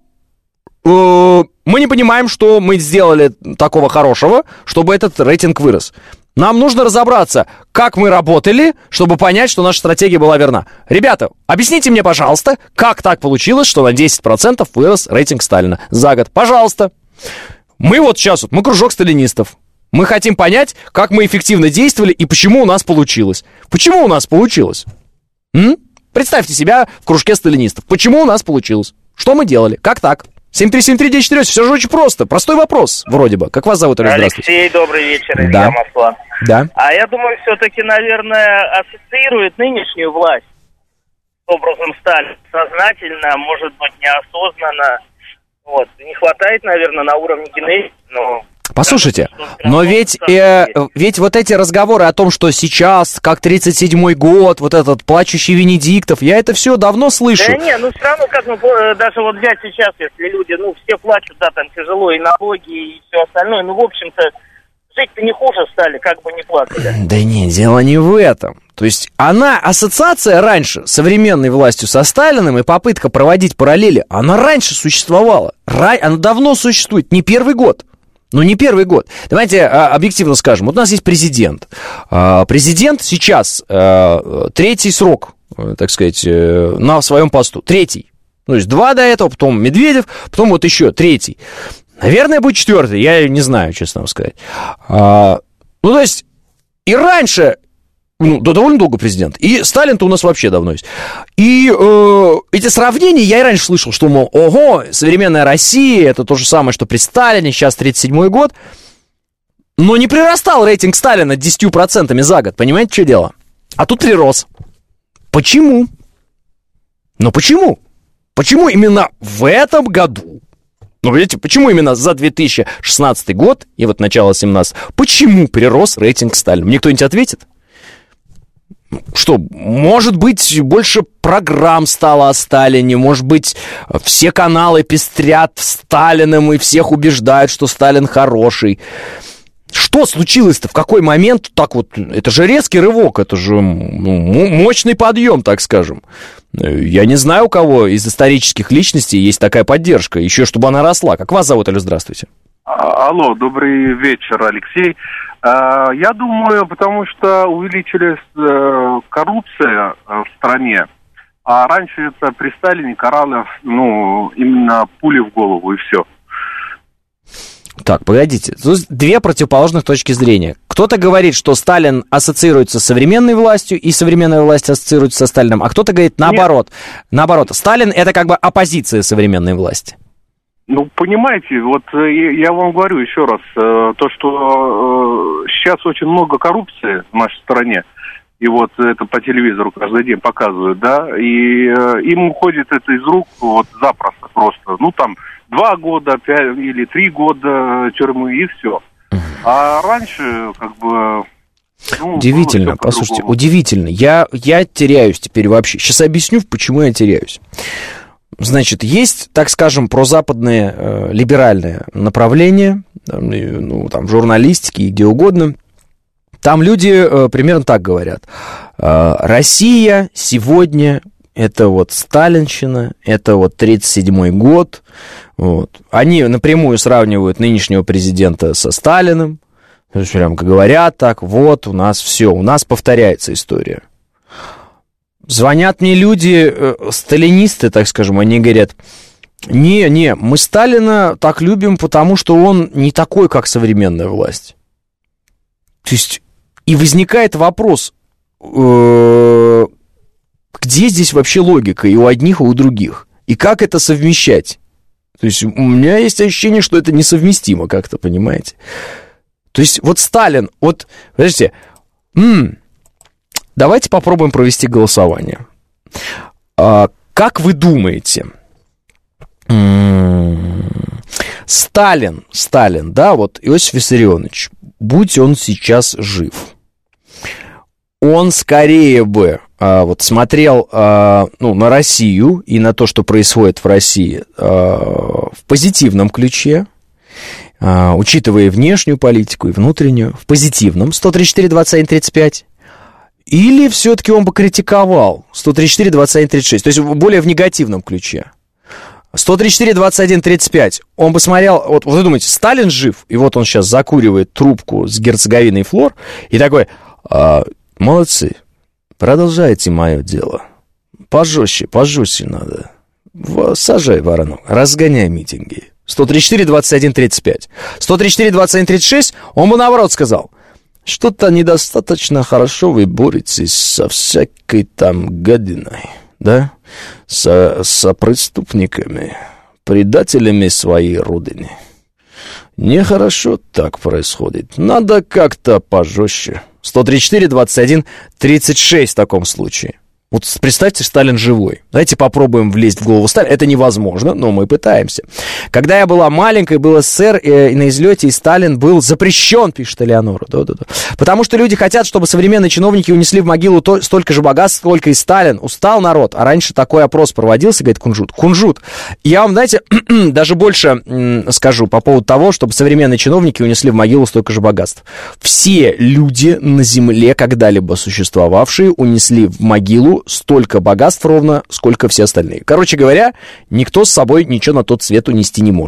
мы не понимаем, что мы сделали такого хорошего, чтобы этот рейтинг вырос. Нам нужно разобраться, как мы работали, чтобы понять, что наша стратегия была верна. Ребята, объясните мне, пожалуйста, как так получилось, что на 10% вырос рейтинг Сталина за год. Пожалуйста. Мы вот сейчас, мы кружок сталинистов. Мы хотим понять, как мы эффективно действовали и почему у нас получилось. Почему у нас получилось? Представьте себя в кружке сталинистов. Почему у нас получилось? Что мы делали? Как так? 7373948. Все же очень просто. Простой вопрос, вроде бы. Как вас зовут, Алексей? Здравствуйте. Алексей, добрый вечер. Да. Я Маслан. Да. А я думаю, все-таки, наверное, ассоциирует нынешнюю власть с образом Сталина сознательно, может быть, неосознанно. Вот. Не хватает, наверное, на уровне генетики, но... Послушайте, но ведь вот эти разговоры о том, что сейчас, как 37-й год, вот этот плачущий Венедиктов, я это все давно слышу. Да не, ну все равно, как даже вот взять сейчас, если люди, все плачут, да, там тяжело, и налоги, и все остальное, в общем-то, жить-то не хуже стали, как бы не плакали. Да нет, дело не в этом. То есть ассоциация раньше современной властью со Сталиным и попытка проводить параллели, она раньше существовала. Она давно существует, не первый год. Не первый год. Давайте объективно скажем. Вот у нас есть президент. Президент сейчас третий срок, так сказать, на своем посту. Третий. То есть 2 до этого, потом Медведев, потом вот еще третий. Наверное, будет 4-й, я не знаю, честно вам сказать. Ну, то есть, и раньше, ну, да, довольно долго президент, и Сталин-то у нас вообще давно есть. И эти сравнения я и раньше слышал, что, мол, ого, современная Россия, это то же самое, что при Сталине, сейчас 37-й год. Но не прирастал рейтинг Сталина 10% за год, понимаете, что дело? А тут прирос. Почему? Ну, почему? Почему именно в этом году? Ну, видите, почему именно за 2016 год и вот начало 2017? Почему прирос рейтинг Сталина? Мне кто-нибудь ответит? Что, может быть, больше программ стало о Сталине, может быть, все каналы пестрят Сталиным и всех убеждают, что Сталин хороший. Что случилось-то? В какой момент? Так вот, это же резкий рывок, это же мощный подъем, так скажем. Я не знаю, у кого из исторических личностей есть такая поддержка, еще чтобы она росла. Как вас зовут, Алло, здравствуйте. Алло, добрый вечер, Алексей. Я думаю, потому что увеличилась коррупция в стране, а раньше это при Сталине карало, ну, именно пули в голову и все. Так, погодите, тут две противоположных точки зрения. Кто-то говорит, что Сталин ассоциируется с современной властью, и современная власть ассоциируется со Сталином, а кто-то говорит наоборот. Нет. Наоборот, Сталин — это как бы оппозиция современной власти. Ну, понимаете, вот я вам говорю еще раз, то, что сейчас очень много коррупции в нашей стране, и вот это по телевизору каждый день показывают, да, и им уходит это из рук вот запросто просто, ну, там, 2 года, 5 или 3 года тюрьмы, и все. А раньше, как бы... Ну, удивительно, послушайте, удивительно. Я теряюсь теперь вообще. Сейчас объясню, почему я теряюсь. Значит, есть, так скажем, прозападное либеральное направление, ну, там, в журналистике и где угодно. Там люди примерно так говорят. Россия сегодня... Это вот сталинщина, это вот 37-й год. Вот. Они напрямую сравнивают нынешнего президента со Сталиным. То есть прям говорят так, вот у нас все, у нас повторяется история. Звонят мне люди, сталинисты, так скажем, они говорят, не, мы Сталина так любим, потому что он не такой, как современная власть. То есть, и возникает вопрос... Где здесь вообще логика и у одних, и у других? И как это совмещать? То есть у меня есть ощущение, что это несовместимо как-то, понимаете? То есть вот Сталин, вот, подождите, давайте попробуем провести голосование. Как вы думаете, Сталин, да, вот Иосиф Виссарионович, будь он сейчас жив, он скорее бы вот смотрел на Россию и на то, что происходит в России в позитивном ключе, учитывая и внешнюю политику, и внутреннюю, в позитивном, 134-21-35, или все-таки он бы критиковал 134-21-36, то есть более в негативном ключе. 134-21-35, он бы смотрел, вот вы думаете, Сталин жив, и вот он сейчас закуривает трубку с Герцеговиной Флор, и такой... Молодцы, продолжайте мое дело. Пожестче надо. Сажай воронок, разгоняй митинги. 134-21-35. 134-21-36, он бы наоборот сказал, что-то недостаточно хорошо вы боретесь со всякой там гадиной, да? Со преступниками, предателями своей родины. Нехорошо так происходит. Надо как-то пожестче. 134-21-36 в таком случае. Вот представьте, Сталин живой. Давайте попробуем влезть в голову Сталина. Это невозможно, но мы пытаемся. Когда я была маленькой, был СССР, и на излете, и Сталин был запрещен, пишет Элеонора. Да. Потому что люди хотят, чтобы современные чиновники унесли в могилу столько же богатств, сколько и Сталин. Устал народ. А раньше такой опрос проводился, говорит Кунжут. Кунжут. Я вам, знаете, даже больше скажу по поводу того, чтобы современные чиновники унесли в могилу столько же богатств. Все люди на земле, когда-либо существовавшие, унесли в могилу столько богатств ровно, сколько все остальные. Короче говоря, никто с собой ничего на тот свет унести не может.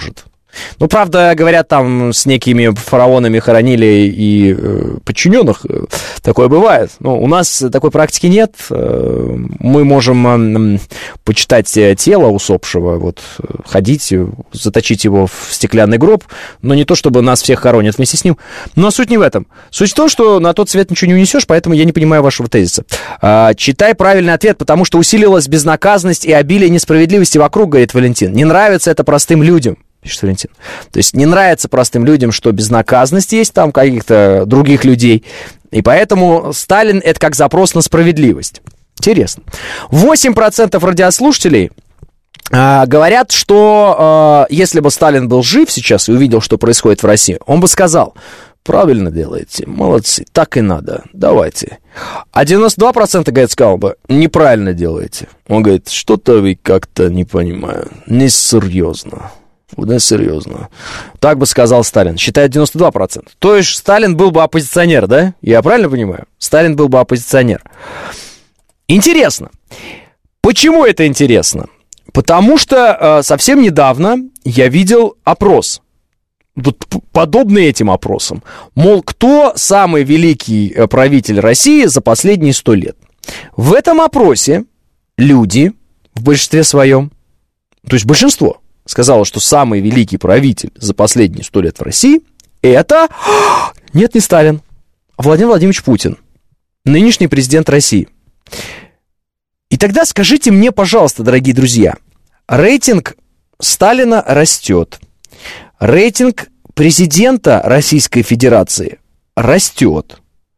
Ну, правда, говорят, там с некими фараонами хоронили и подчиненных. Такое бывает. Но у нас такой практики нет. Мы можем почитать тело усопшего, вот, ходить, заточить его в стеклянный гроб, но не то, чтобы нас всех хоронят вместе с ним. Но суть не в этом. Суть в том, что на тот свет ничего не унесешь, поэтому я не понимаю вашего тезиса. Читай правильный ответ, потому что усилилась безнаказанность и обилие несправедливости вокруг, говорит Валентин. Не нравится это простым людям, пишет Валентин. То есть не нравится простым людям, что безнаказанность есть там каких-то других людей. И поэтому Сталин — это как запрос на справедливость. Интересно. 8% радиослушателей говорят, что если бы Сталин был жив сейчас и увидел, что происходит в России, он бы сказал: правильно делаете, молодцы, так и надо, давайте. А 92%, говорит, сказал бы: неправильно делаете. Он говорит: что-то вы как-то, не понимаю, несерьезно. Да, серьезно. Так бы сказал Сталин. Считает 92%. То есть Сталин был бы оппозиционер, да? Я правильно понимаю? Сталин был бы оппозиционер. Интересно. Почему это интересно? Потому что совсем недавно я видел опрос, вот подобный этим опросам. Мол, кто самый великий правитель России за последние 100 лет? В этом опросе люди в большинстве своем, то есть большинство, сказала, что самый великий правитель за последние 100 лет в России — это... Нет, не Сталин, а Владимир Владимирович Путин, нынешний президент России. И тогда скажите мне, пожалуйста, дорогие друзья, рейтинг Сталина растет, рейтинг президента Российской Федерации растет,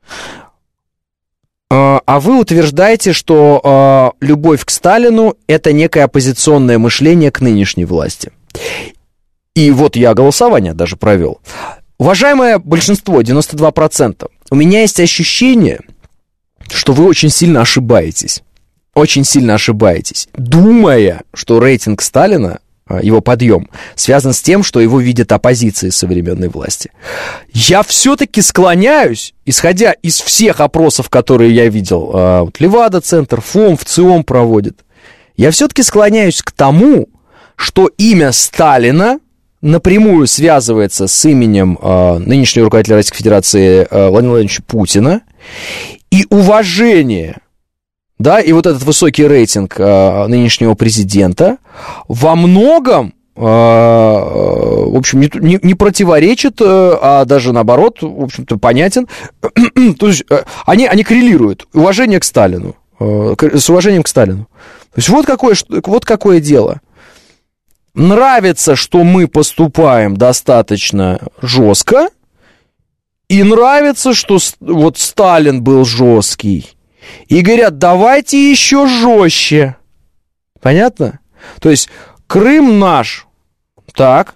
а вы утверждаете, что любовь к Сталину — это некое оппозиционное мышление к нынешней власти. И вот я голосование даже провел. Уважаемое большинство, 92%, у меня есть ощущение, что вы очень сильно ошибаетесь. Очень сильно ошибаетесь, думая, что рейтинг Сталина, его подъем, связан с тем, что его видят оппозиции современной власти. Я все-таки склоняюсь, исходя из всех опросов, которые я видел, вот Левада-центр, ФОМ, ВЦИОМ проводит, я все-таки склоняюсь к тому, что имя Сталина напрямую связывается с именем нынешнего руководителя Российской Федерации Владимира Владимировича Путина, и уважение, да, и вот этот высокий рейтинг нынешнего президента во многом, в общем, не противоречит, а даже наоборот, в общем-то, понятен. То есть они коррелируют уважение к Сталину, с уважением к Сталину. То есть вот какое дело. Нравится, что мы поступаем достаточно жестко, и нравится, что вот Сталин был жесткий. И говорят: давайте еще жестче. Понятно? То есть Крым наш. Так.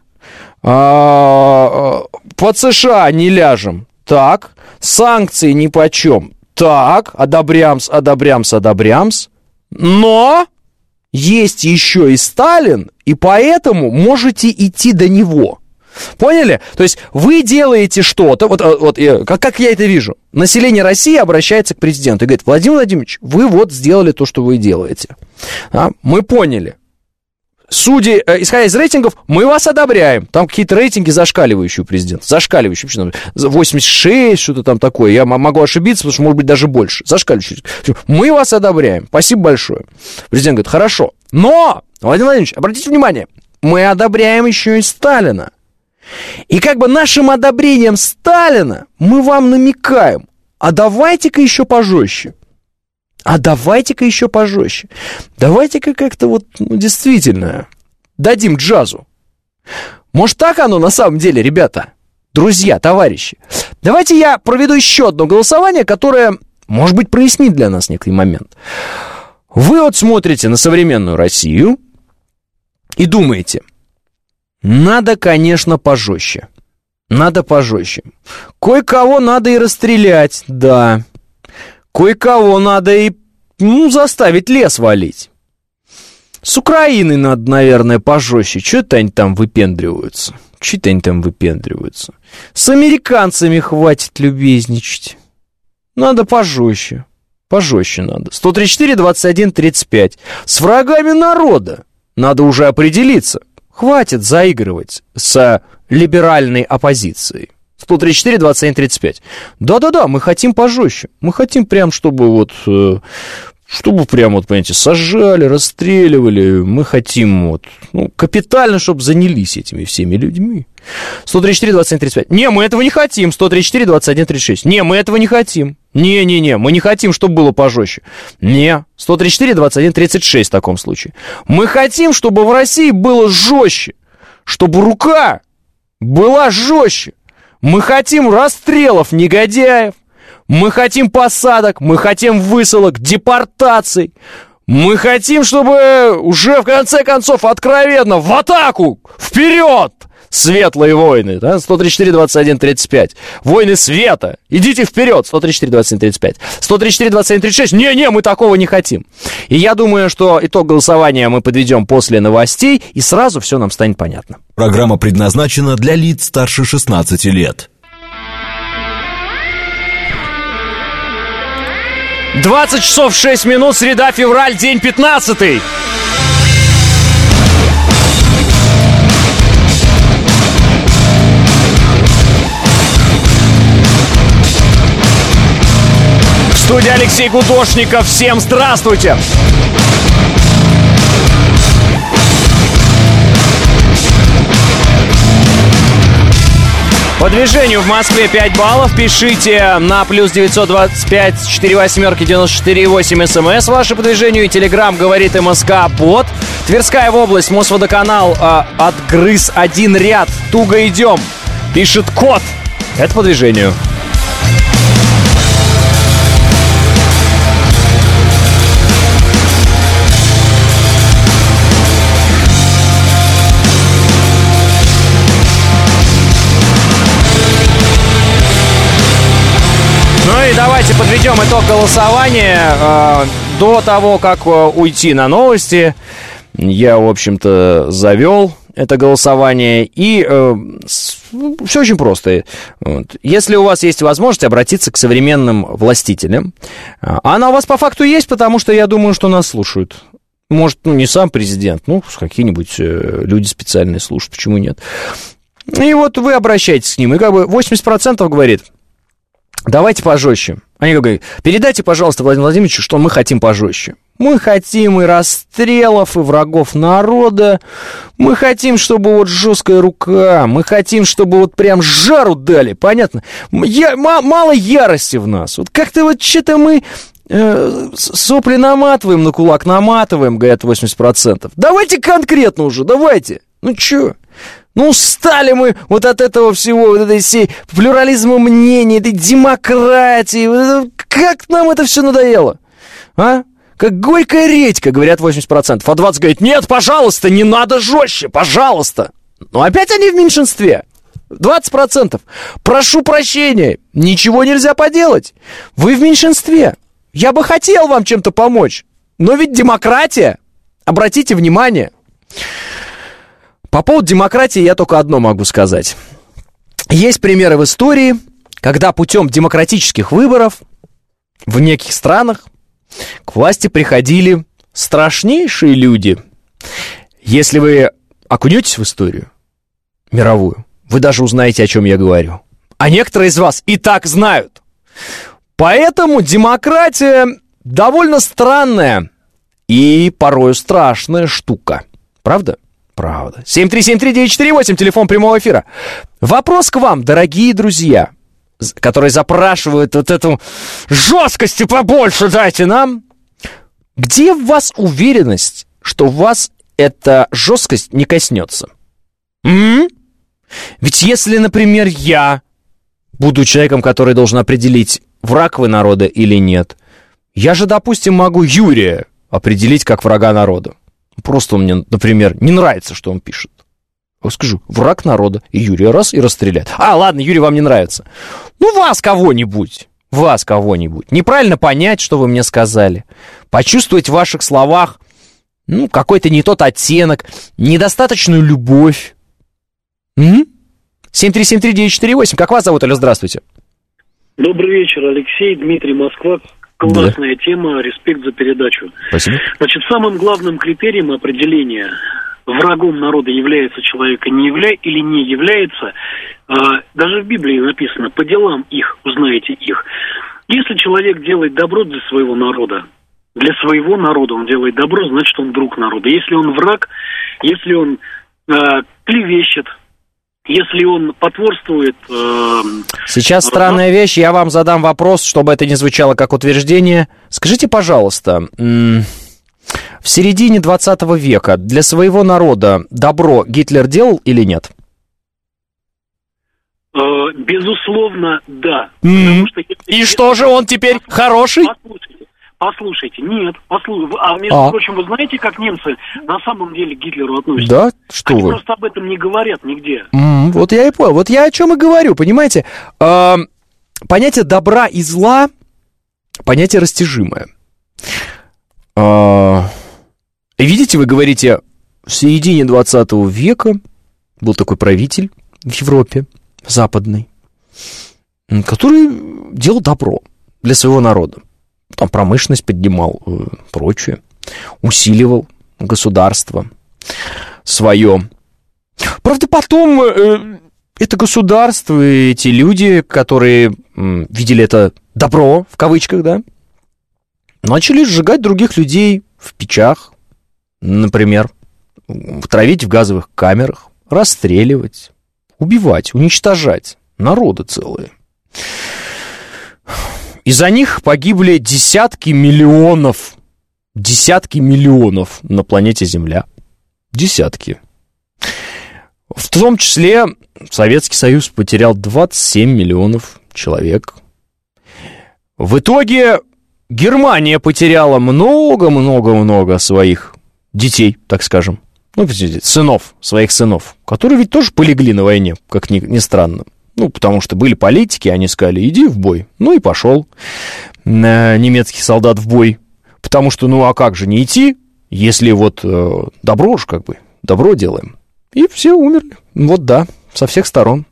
Под США не ляжем. Так. Санкции нипочем. Так. Одобрямс. Но есть еще и Сталин, и поэтому можете идти до него. Поняли? То есть вы делаете что-то, вот как я это вижу, население России обращается к президенту и говорит: Владимир Владимирович, вы вот сделали то, что вы делаете. Мы поняли. Судя, исходя из рейтингов, мы вас одобряем. Там какие-то рейтинги зашкаливающие у президента. Зашкаливающие. 86, что-то там такое. Я могу ошибиться, потому что, может быть, даже больше. Зашкаливающие. Мы вас одобряем. Спасибо большое. Президент говорит: хорошо. Но, Владимир Владимирович, обратите внимание, мы одобряем еще и Сталина. И как бы нашим одобрением Сталина мы вам намекаем: а давайте-ка еще пожестче. Давайте-ка как-то вот, действительно дадим джазу. Может, так оно на самом деле, ребята, друзья, товарищи. Давайте я проведу еще одно голосование, которое, может быть, прояснит для нас некий момент. Вы вот смотрите на современную Россию и думаете: надо, конечно, пожестче. Кое-кого надо и расстрелять, да. Кое-кого надо и, заставить лес валить. С Украиной надо, наверное, пожестче. Что-то они там выпендриваются. С американцами хватит любезничать. Надо пожестче. Пожестче надо. 134, 21, 35. С врагами народа надо уже определиться. Хватит заигрывать с либеральной оппозицией. 134, 27, 35. Да-да-да, мы хотим пожестче. Мы хотим прям, чтобы прям, понимаете, сажали, расстреливали. Мы хотим капитально, чтобы занялись этими всеми людьми. 134, 27, 35. Не, мы этого не хотим. 134, 21, 36. Не, мы этого не хотим. Не-не-не, мы не хотим, чтобы было пожестче. Не, 134, 21, 36 в таком случае. Мы хотим, чтобы в России было жестче. Чтобы рука была жестче. Мы хотим расстрелов негодяев. Мы хотим посадок, мы хотим высылок, депортаций. Мы хотим, чтобы уже в конце концов откровенно в атаку, вперед! Светлые войны, да? 134, 21, 35. Войны света. Идите вперед. 134, 21, 35. 134, 21, 36. Не-не, мы такого не хотим. И я думаю, что итог голосования мы подведем после новостей, и сразу все нам станет понятно. Программа предназначена для лиц старше 16 лет. 20 часов 6 минут, среда, февраль, день 15-й. В студии Алексей Гудошников. Всем здравствуйте! По движению в Москве 5 баллов. Пишите на плюс 925 4 восьмерки 94,8 СМС ваше по движению. И Телеграм говорит МСК-бот. Тверская область, Мосводоканал отгрыз один ряд. Туго идем. Пишет кот. Это по движению. Ну и давайте подведем итог голосования. До того, как уйти на новости, я, в общем-то, завел это голосование. И все очень просто. Если у вас есть возможность обратиться к современным властителям, она у вас по факту есть, потому что я думаю, что нас слушают. Может, не сам президент, какие-нибудь люди специальные слушают, почему нет. И вот вы обращаетесь к ним, и 80% говорит: давайте пожестче. Они говорят: передайте, пожалуйста, Владимиру Владимировичу, что мы хотим пожестче. Мы хотим и расстрелов, и врагов народа. Мы хотим, чтобы жесткая рука. Мы хотим, чтобы прям жару дали, понятно? Мало ярости в нас. Как-то что-то мы сопли наматываем, на кулак наматываем, говорят 80%. Давайте конкретно уже, давайте. Чё? Устали мы от этого всего, от этой всей плюрализма мнений, этой демократии. Как нам это все надоело? Как горькая редька, говорят 80%. А 20% говорит: нет, пожалуйста, не надо жестче, пожалуйста. Но опять они в меньшинстве. 20%. Прошу прощения, ничего нельзя поделать. Вы в меньшинстве. Я бы хотел вам чем-то помочь. Но ведь демократия. Обратите внимание. По поводу демократии я только одно могу сказать. Есть примеры в истории, когда путем демократических выборов в неких странах к власти приходили страшнейшие люди. Если вы окунетесь в историю мировую, вы даже узнаете, о чем я говорю. А некоторые из вас и так знают. Поэтому демократия довольно странная и порою страшная штука. Правда? Правда. 7373948, телефон прямого эфира. Вопрос к вам, дорогие друзья, которые запрашивают эту жесткости побольше дайте нам. Где в вас уверенность, что вас эта жесткость не коснется? Ведь если, например, я буду человеком, который должен определить, враг вы народа или нет, я же, допустим, могу Юрия определить как врага народа. Просто он мне, например, не нравится, что он пишет. Я скажу: враг народа. И Юрия раз и расстреляет. Ладно, Юрий вам не нравится. Вас кого-нибудь. Неправильно понять, что вы мне сказали. Почувствовать в ваших словах, какой-то не тот оттенок, недостаточную любовь. 7373948. Как вас зовут, Алло, здравствуйте. Добрый вечер, Алексей, Дмитрий, Москва. Классная тема, респект за передачу. Спасибо. Значит, самым главным критерием определения врагом народа является человек или не является, даже в Библии написано: по делам их узнаете их. Если человек делает добро для своего народа он делает добро, значит, он друг народа. Если он враг, если он клевещет, если он потворствует... Сейчас странная вещь, я вам задам вопрос, чтобы это не звучало как утверждение. Скажите, пожалуйста, в середине 20 века для своего народа добро Гитлер делал или нет? Безусловно, да. И что же, он теперь хороший? Послушайте, нет. А между прочим, вы знаете, как немцы на самом деле к Гитлеру относятся? Да? Что Они вы? просто об этом не говорят нигде. Вот я и понял. Вот я о чем и говорю, понимаете? Понятие добра и зла, понятие растяжимое. Видите, вы говорите, в середине 20 века был такой правитель в Европе, западный, который делал добро для своего народа. Там промышленность поднимал, прочее, усиливал государство свое. Правда, потом это государство, эти люди, которые видели это добро, в кавычках, да, начали сжигать других людей в печах, например, травить в газовых камерах, расстреливать, убивать, уничтожать народы целые. Из-за них погибли десятки миллионов на планете Земля. Десятки. В том числе Советский Союз потерял 27 миллионов человек. В итоге Германия потеряла много-много-много своих детей, так скажем. Своих сынов, которые ведь тоже полегли на войне, как ни странно. Потому что были политики, они сказали: иди в бой. И пошел немецкий солдат в бой. Потому что, а как же не идти, если добро уж добро делаем. И все умерли. Со всех сторон.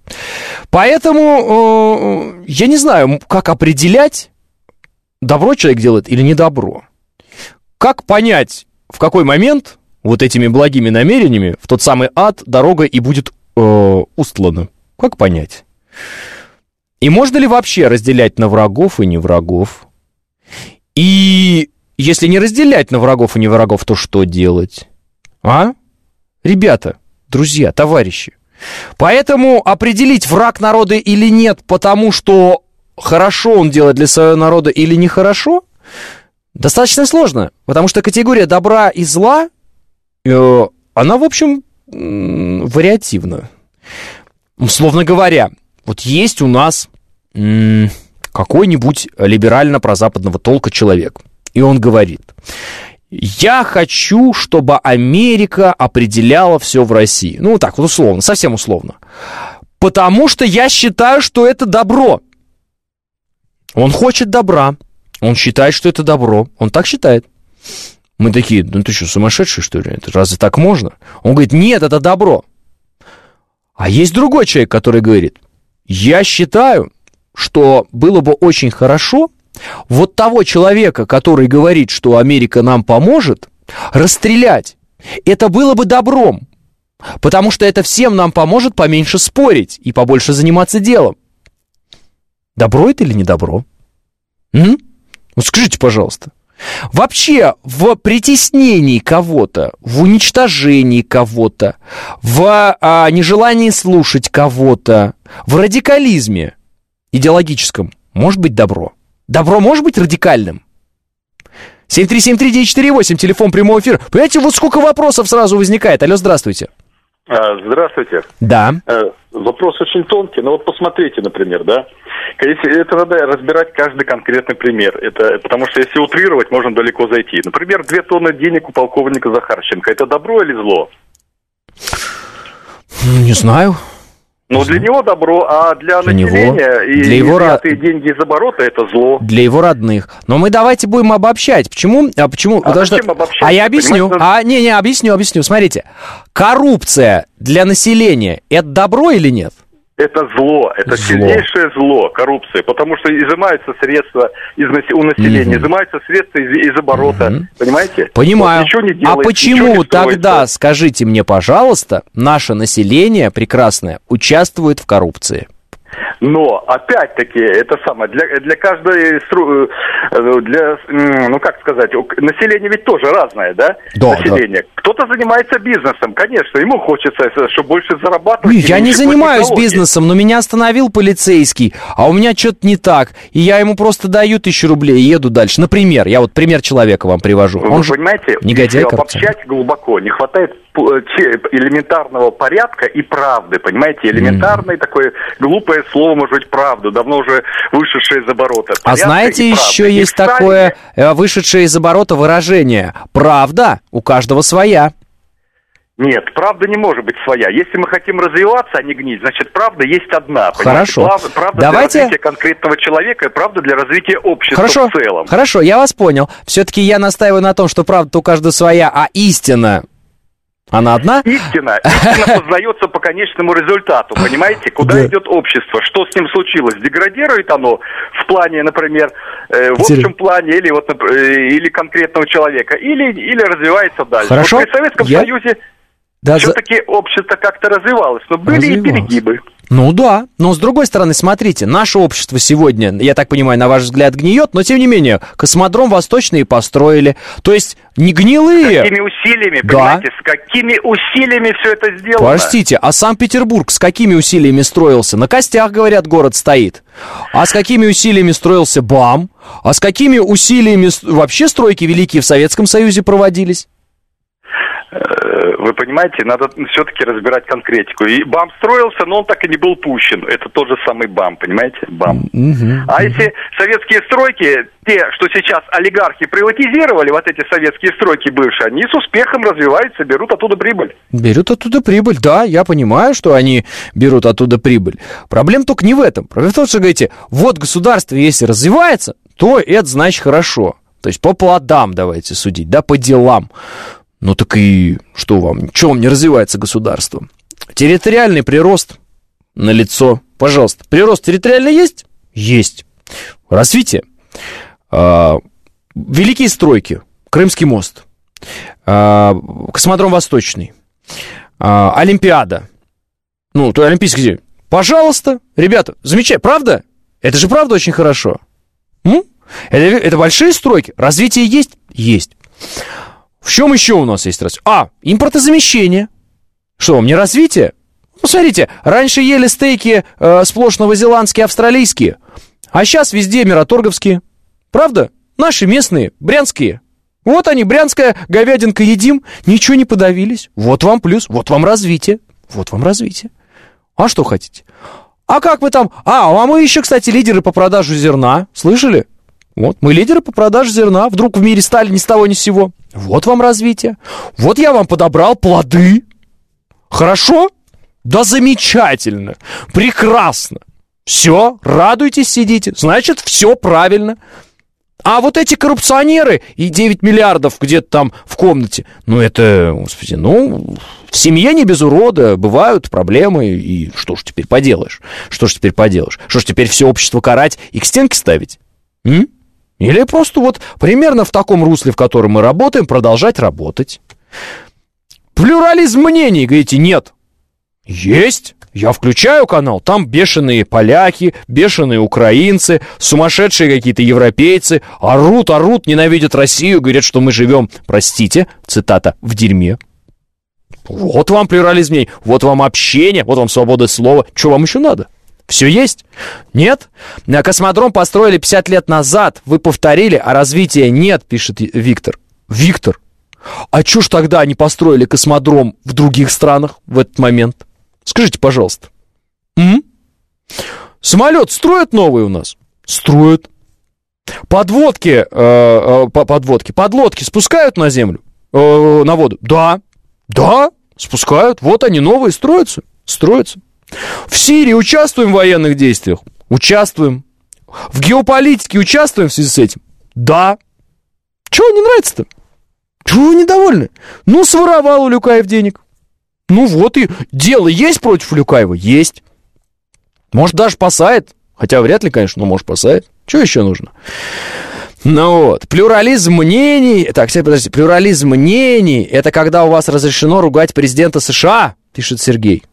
Поэтому я не знаю, как определять, добро человек делает или не добро. Как понять, в какой момент этими благими намерениями в тот самый ад дорога и будет устлана. Как понять? И можно ли вообще разделять на врагов и не врагов? И если не разделять на врагов и не врагов, то что делать? Ребята, друзья, товарищи. Поэтому определить, враг народа или нет, потому что хорошо он делает для своего народа или нехорошо, достаточно сложно. Потому что категория добра и зла, она, в общем, вариативна. Условно говоря, есть у нас какой-нибудь либерально-прозападного толка человек, и он говорит: я хочу, чтобы Америка определяла все в России. Условно, совсем условно. Потому что я считаю, что это добро. Он хочет добра, он считает, что это добро, он так считает. Мы такие: ты что, сумасшедший, что ли? Разве так можно? Он говорит: нет, это добро. А есть другой человек, который говорит: я считаю, что было бы очень хорошо того человека, который говорит, что Америка нам поможет, расстрелять. Это было бы добром, потому что это всем нам поможет поменьше спорить и побольше заниматься делом. Добро это или не добро? Скажите, пожалуйста. Вообще, в притеснении кого-то, в уничтожении кого-то, в нежелании слушать кого-то, в радикализме идеологическом может быть добро? Добро может быть радикальным? 7373948, телефон прямого эфира. Понимаете, сколько вопросов сразу возникает. Алло, здравствуйте. Здравствуйте. Да. Вопрос очень тонкий, но посмотрите, например, да. Если это надо разбирать каждый конкретный пример. Потому что если утрировать, можно далеко зайти. Например, 2 тонны денег у полковника Захарченко. Это добро или зло? Не знаю. Для него добро, а для населения и изъятые деньги из оборота это зло. Для его родных. Но мы давайте будем обобщать. Почему? Зачем обобщать? Я объясню. Объясню. Смотрите. Коррупция для населения — это добро или нет? это зло, это сильнейшее зло, коррупция, потому что изымаются средства у населения, изымаются средства из оборота, понимаете? Понимаю. Вот, ничего не делается, а почему тогда, скажите мне, пожалуйста, наше население прекрасное участвует в коррупции? Но, опять-таки, это самое, для каждой, ну, как сказать, население ведь тоже разное, да? Население. Да. Кто-то занимается бизнесом, конечно, ему хочется, чтобы больше зарабатывать. Я не занимаюсь бизнесом, но меня остановил полицейский, а у меня что-то не так, и я ему просто даю 1000 рублей и еду дальше. Например, я вот пример человека вам привожу. Вы понимаете, если обобщать глубоко, не хватает элементарного порядка и правды, понимаете, элементарное такое глупое слово, может быть, правда, давно уже вышедшее из оборота. А знаете, еще есть такое вышедшее из оборота выражение: правда у каждого своя. Нет, правда не может быть своя. Если мы хотим развиваться, а не гнить, значит, правда есть одна. Хорошо. Правда Давайте... для развития конкретного человека и правда для развития общества в целом. Хорошо, я вас понял. Все-таки я настаиваю на том, что правда у каждого своя, а истина... Она одна? Истина познается по конечному результату, понимаете? Куда идет общество? Что с ним случилось? Деградирует оно в плане, например, в общем плане или конкретного человека, или развивается дальше? Хорошо. Вот при Советском Союзе все-таки общество как-то развивалось, но были и перегибы. Ну да, но с другой стороны, смотрите, наше общество сегодня, я так понимаю, на ваш взгляд, гниет, но тем не менее, космодром Восточный построили, то есть не гнилые. С какими усилиями, понимаете, с какими усилиями все это сделано? Простите, а Санкт-Петербург с какими усилиями строился? На костях, говорят, город стоит. А с какими усилиями строился БАМ? А с какими усилиями вообще стройки великие в Советском Союзе проводились? Вы понимаете, надо все-таки разбирать конкретику. И БАМ строился, но он так и не был пущен. Это тот же самый БАМ, понимаете? БАМ. А если советские стройки, те, что сейчас олигархи приватизировали, вот эти советские стройки бывшие, они с успехом развиваются, берут оттуда прибыль. Берут оттуда прибыль, да, я понимаю, что они берут оттуда прибыль. Проблема только не в этом. Проблема в том, что говорите, вот государство, если развивается, то это значит хорошо. То есть по плодам давайте судить, да, по делам. Ну так и что вам? Чего вам не развивается государство? Территориальный прирост налицо. Пожалуйста, прирост территориальный есть? Есть. Развитие. Великие стройки. Крымский мост. Космодром Восточный. Олимпиада. Ну, то Олимпийский. Пожалуйста, ребята, замечательно. Правда? Это же правда очень хорошо. Это большие стройки. Развитие есть? Есть. В чем еще у нас есть развитие? Импортозамещение. Что, вам не развитие? Ну, смотрите, раньше ели стейки сплошь новозеландские, австралийские, а сейчас везде мираторговские. Правда? Наши местные, брянские. Вот они, брянская говядинка едим, ничего не подавились. Вот вам плюс, вот вам развитие. Вот вам развитие. А что хотите? А как вы там? А мы еще, кстати, лидеры по продаже зерна. Слышали? Вот, мы лидеры по продаже зерна. Вдруг в мире стали ни с того ни с сего. Вот вам развитие. Вот я вам подобрал плоды. Хорошо? Да замечательно. Прекрасно. Все, радуйтесь, сидите. Значит, все правильно. А вот эти коррупционеры и 9 миллиардов где-то там в комнате, это, господи, в семье не без урода, бывают проблемы, и что ж теперь поделаешь? Что ж теперь все общество карать и к стенке ставить? Или просто вот примерно в таком русле, в котором мы работаем, продолжать работать? Плюрализм мнений, говорите, нет. Есть. Я включаю канал, там бешеные поляки, бешеные украинцы, сумасшедшие какие-то европейцы, орут, ненавидят Россию, говорят, что мы живем, простите, цитата, в дерьме. Вот вам плюрализм мнений, вот вам общение, вот вам свобода слова. Что вам еще надо? Все есть? Нет? Космодром построили 50 лет назад, вы повторили, а развития нет, пишет Виктор. Виктор, а чё ж тогда они построили космодром в других странах в этот момент? Скажите, пожалуйста. Самолет строят новый у нас? Строят. Подлодки спускают на землю? На воду? Да, спускают. Вот они новые строятся. В Сирии участвуем в военных действиях? Участвуем. В геополитике участвуем в связи с этим? Да. Чего не нравится-то? Чего вы недовольны? Своровал у Люкаев денег. Вот и дело есть против Люкаева? Есть. Может, даже посадит. Хотя вряд ли, конечно, но может посадит. Что еще нужно? Ну вот, плюрализм мнений... Так, подождите, плюрализм мнений — это когда у вас разрешено ругать президента США, пишет Сергей.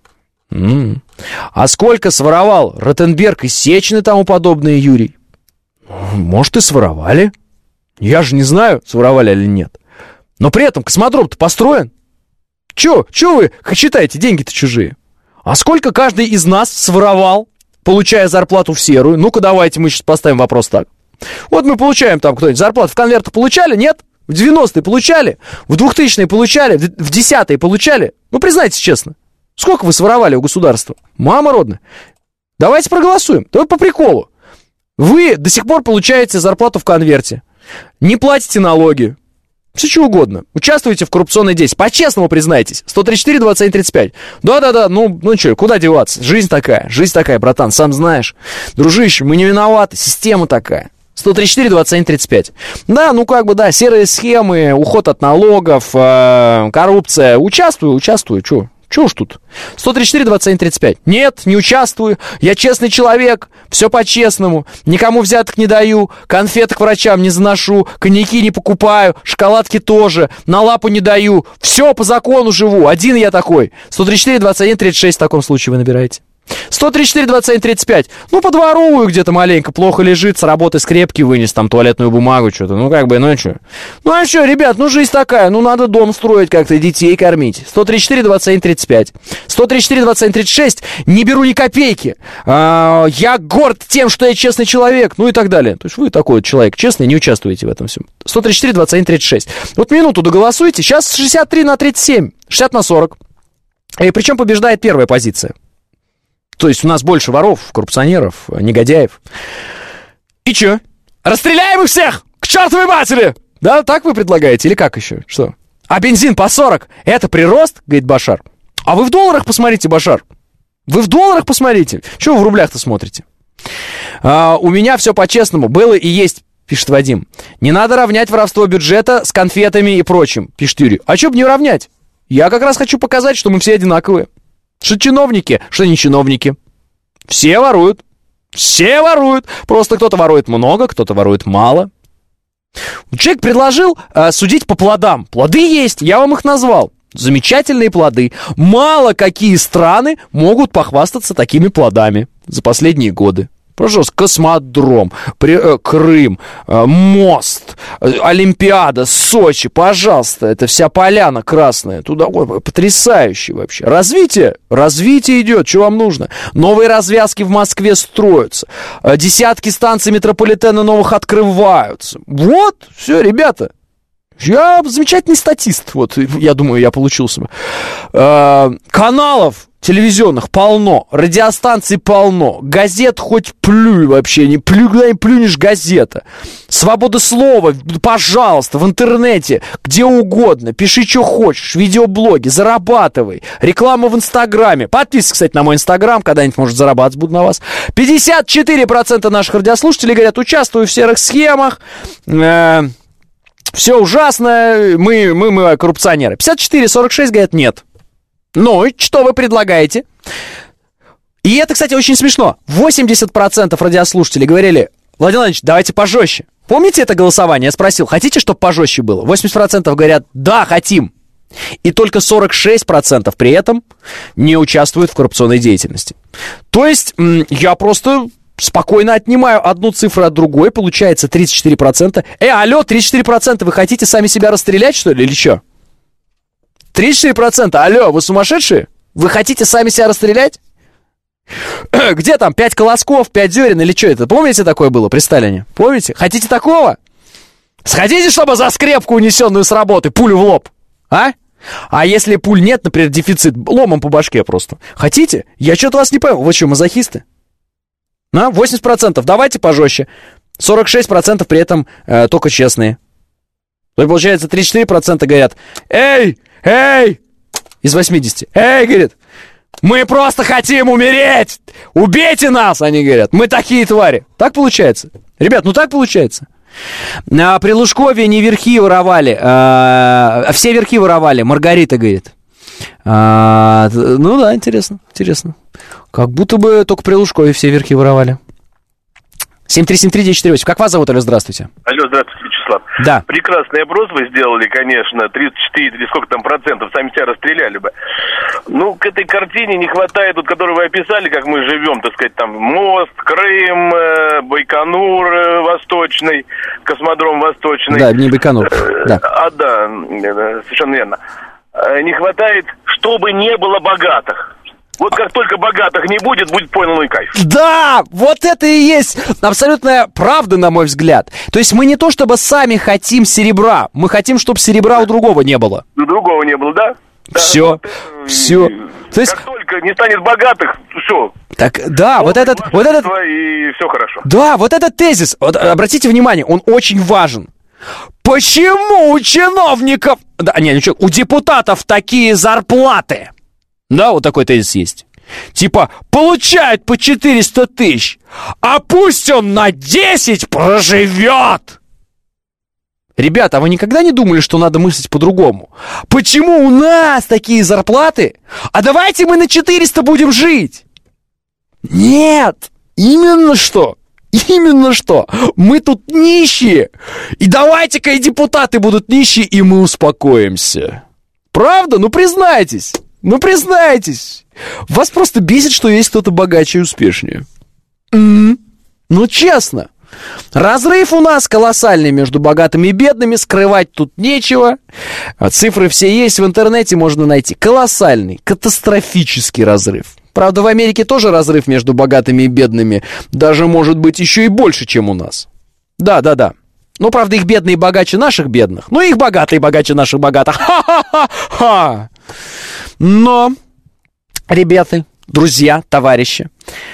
А сколько своровал Ротенберг и Сечин и тому подобное, Юрий? Может, и своровали. Я же не знаю, своровали или нет. Но при этом космодром-то построен. Чё вы считаете, деньги-то чужие? А сколько каждый из нас своровал, получая зарплату в серую? Ну-ка, давайте мы сейчас поставим вопрос так. Вот мы получаем там кто-нибудь зарплату в конвертах получали, нет? В 90-е получали? В 2000-е получали? В 10-е получали? Ну, признайтесь честно. Сколько вы своровали у государства? Мама родная. Давайте проголосуем. Давай по приколу. Вы до сих пор получаете зарплату в конверте. Не платите налоги. Все что угодно. Участвуете в коррупционной деятельности. По-честному признайтесь. 134-27-35. Да-да-да, ну что, куда деваться? Жизнь такая, братан, сам знаешь. Дружище, мы не виноваты, система такая. 134-27-35. Да, ну как бы, да, серые схемы, уход от налогов, коррупция. Участвую, чё уж тут? 134-27-35. Нет, не участвую. Я честный человек. Все по-честному. Никому взяток не даю. Конфеты к врачам не заношу. Коньяки не покупаю. Шоколадки тоже. На лапу не даю. Все по закону живу. Один я такой. 134-21-36 в таком случае вы набираете. 134-27-35. Ну, подворовываю где-то маленько. Плохо лежит, с работы скрепки вынес, там, туалетную бумагу, что-то. Ну, как бы, ну, что? Ну, а что, ребят, ну, жизнь такая. Ну, надо дом строить как-то, детей кормить. 134-27-35. 134-27-36. Не беру ни копейки. Я горд тем, что я честный человек. Ну, и так далее. То есть вы такой вот человек честный, не участвуете в этом всем. 134-27-36. Вот минуту доголосуйте. Сейчас 63-37. 60-40. И причем побеждает первая позиция. То есть у нас больше воров, коррупционеров, негодяев. И чё? Расстреляем их всех! К чертовой матери! Да, так вы предлагаете? Или как еще? Что? А бензин по 40? Это прирост? Говорит Башар. А вы в долларах посмотрите, Башар. Вы в долларах посмотрите. Чего вы в рублях-то смотрите? У меня все по-честному. Было и есть, пишет Вадим. Не надо равнять воровство бюджета с конфетами и прочим, пишет Юрий. А чё бы не равнять? Я как раз хочу показать, что мы все одинаковые. Что чиновники, что не чиновники. Все воруют. Все воруют. Просто кто-то ворует много, кто-то ворует мало. Человек предложил судить по плодам. Плоды есть, я вам их назвал. Замечательные плоды. Мало какие страны могут похвастаться такими плодами за последние годы. Пожалуйста, космодром, Крым, мост, Олимпиада, Сочи, пожалуйста, это вся поляна красная, туда, ой, потрясающе вообще. Развитие идет, что вам нужно? Новые развязки в Москве строятся, десятки станций метрополитена новых открываются. Вот, все, ребята. Я замечательный статист, вот, я думаю, я получился бы. Каналов телевизионных полно, радиостанций полно, газет хоть плюй вообще, не плюнешь газета. Свобода слова, пожалуйста, в интернете, где угодно, пиши, что хочешь, видеоблоги, зарабатывай, реклама в Инстаграме. Подписывайтесь, кстати, на мой Инстаграм, когда-нибудь, может, зарабатывать буду на вас. 54% наших радиослушателей говорят, участвую в серых схемах, все ужасно, мы коррупционеры. 54-46 говорят, нет. Ну, и что вы предлагаете? И это, кстати, очень смешно. 80% радиослушателей говорили, Владимир Владимирович, давайте пожестче. Помните это голосование? Я спросил, хотите, чтобы пожестче было? 80% говорят, да, хотим. И только 46% при этом не участвуют в коррупционной деятельности. То есть, я просто спокойно отнимаю одну цифру от другой, получается 34%. Алло, 34%, вы хотите сами себя расстрелять, что ли, или что? 34%, алло, вы сумасшедшие? Вы хотите сами себя расстрелять? Где там 5 колосков, 5 зерен или что это? Помните, такое было при Сталине? Помните? Хотите такого? Хотите, чтобы за скрепку, унесенную с работы, пулю в лоб? А? А если пуль нет, например, дефицит, ломом по башке просто. Хотите? Я что-то вас не понял. Вы что, мазохисты? 80%, давайте пожестче. 46% при этом только честные. То есть, получается, 34% говорят, эй, из 80. Говорит, мы просто хотим умереть. Убейте нас, они говорят. Мы такие твари. Так получается. Ребят, ну так получается. При Лужкове не верхи воровали. Все верхи воровали. Маргарита говорит. Ну да, интересно. Как будто бы только при Лужкове все верхи воровали. 7373948. Как вас зовут, Алло, здравствуйте. Алло, здравствуйте, Вячеслав. Да. Прекрасный опрос вы сделали, конечно, 34 или сколько там процентов, сами себя расстреляли бы. Ну, к этой картине не хватает, вот, которую вы описали, как мы живем, так сказать, там, мост, Крым, Байконур Восточный, космодром Восточный. Да, не Байконур, да. Да, совершенно верно. Не хватает, чтобы не было богатых. Вот как только богатых не будет, будет полный кайф. Да, вот это и есть абсолютная правда, на мой взгляд. То есть мы не то чтобы сами хотим серебра, мы хотим, чтобы серебра у другого не было. У другого не было, да? Все, да, все. То есть... Как только не станет богатых, все. Так, да, вот этот... И все хорошо. Да, вот этот тезис, вот, обратите внимание, он очень важен. Почему у чиновников... Да, нет, у депутатов такие зарплаты? Да, вот такой тезис есть. Типа, получает по 400 тысяч, а пусть он на 10 проживет. Ребята, а вы никогда не думали, что надо мыслить по-другому? Почему у нас такие зарплаты? А давайте мы на 400 будем жить. Нет, именно что. Именно что. Мы тут нищие. И давайте-ка и депутаты будут нищие, и мы успокоимся. Правда? Ну признайтесь. Ну, признайтесь, вас просто бесит, что есть кто-то богаче и успешнее. Ну, честно. Разрыв у нас колоссальный между богатыми и бедными, скрывать тут нечего. Цифры все есть в интернете, можно найти. Колоссальный, катастрофический разрыв. Правда, в Америке тоже разрыв между богатыми и бедными. Даже, может быть, еще и больше, чем у нас. Да. Ну, правда, их бедные богаче наших бедных. Ну, их богатые богаче наших богатых. Ха-ха-ха-ха! Но, ребята, друзья, товарищи,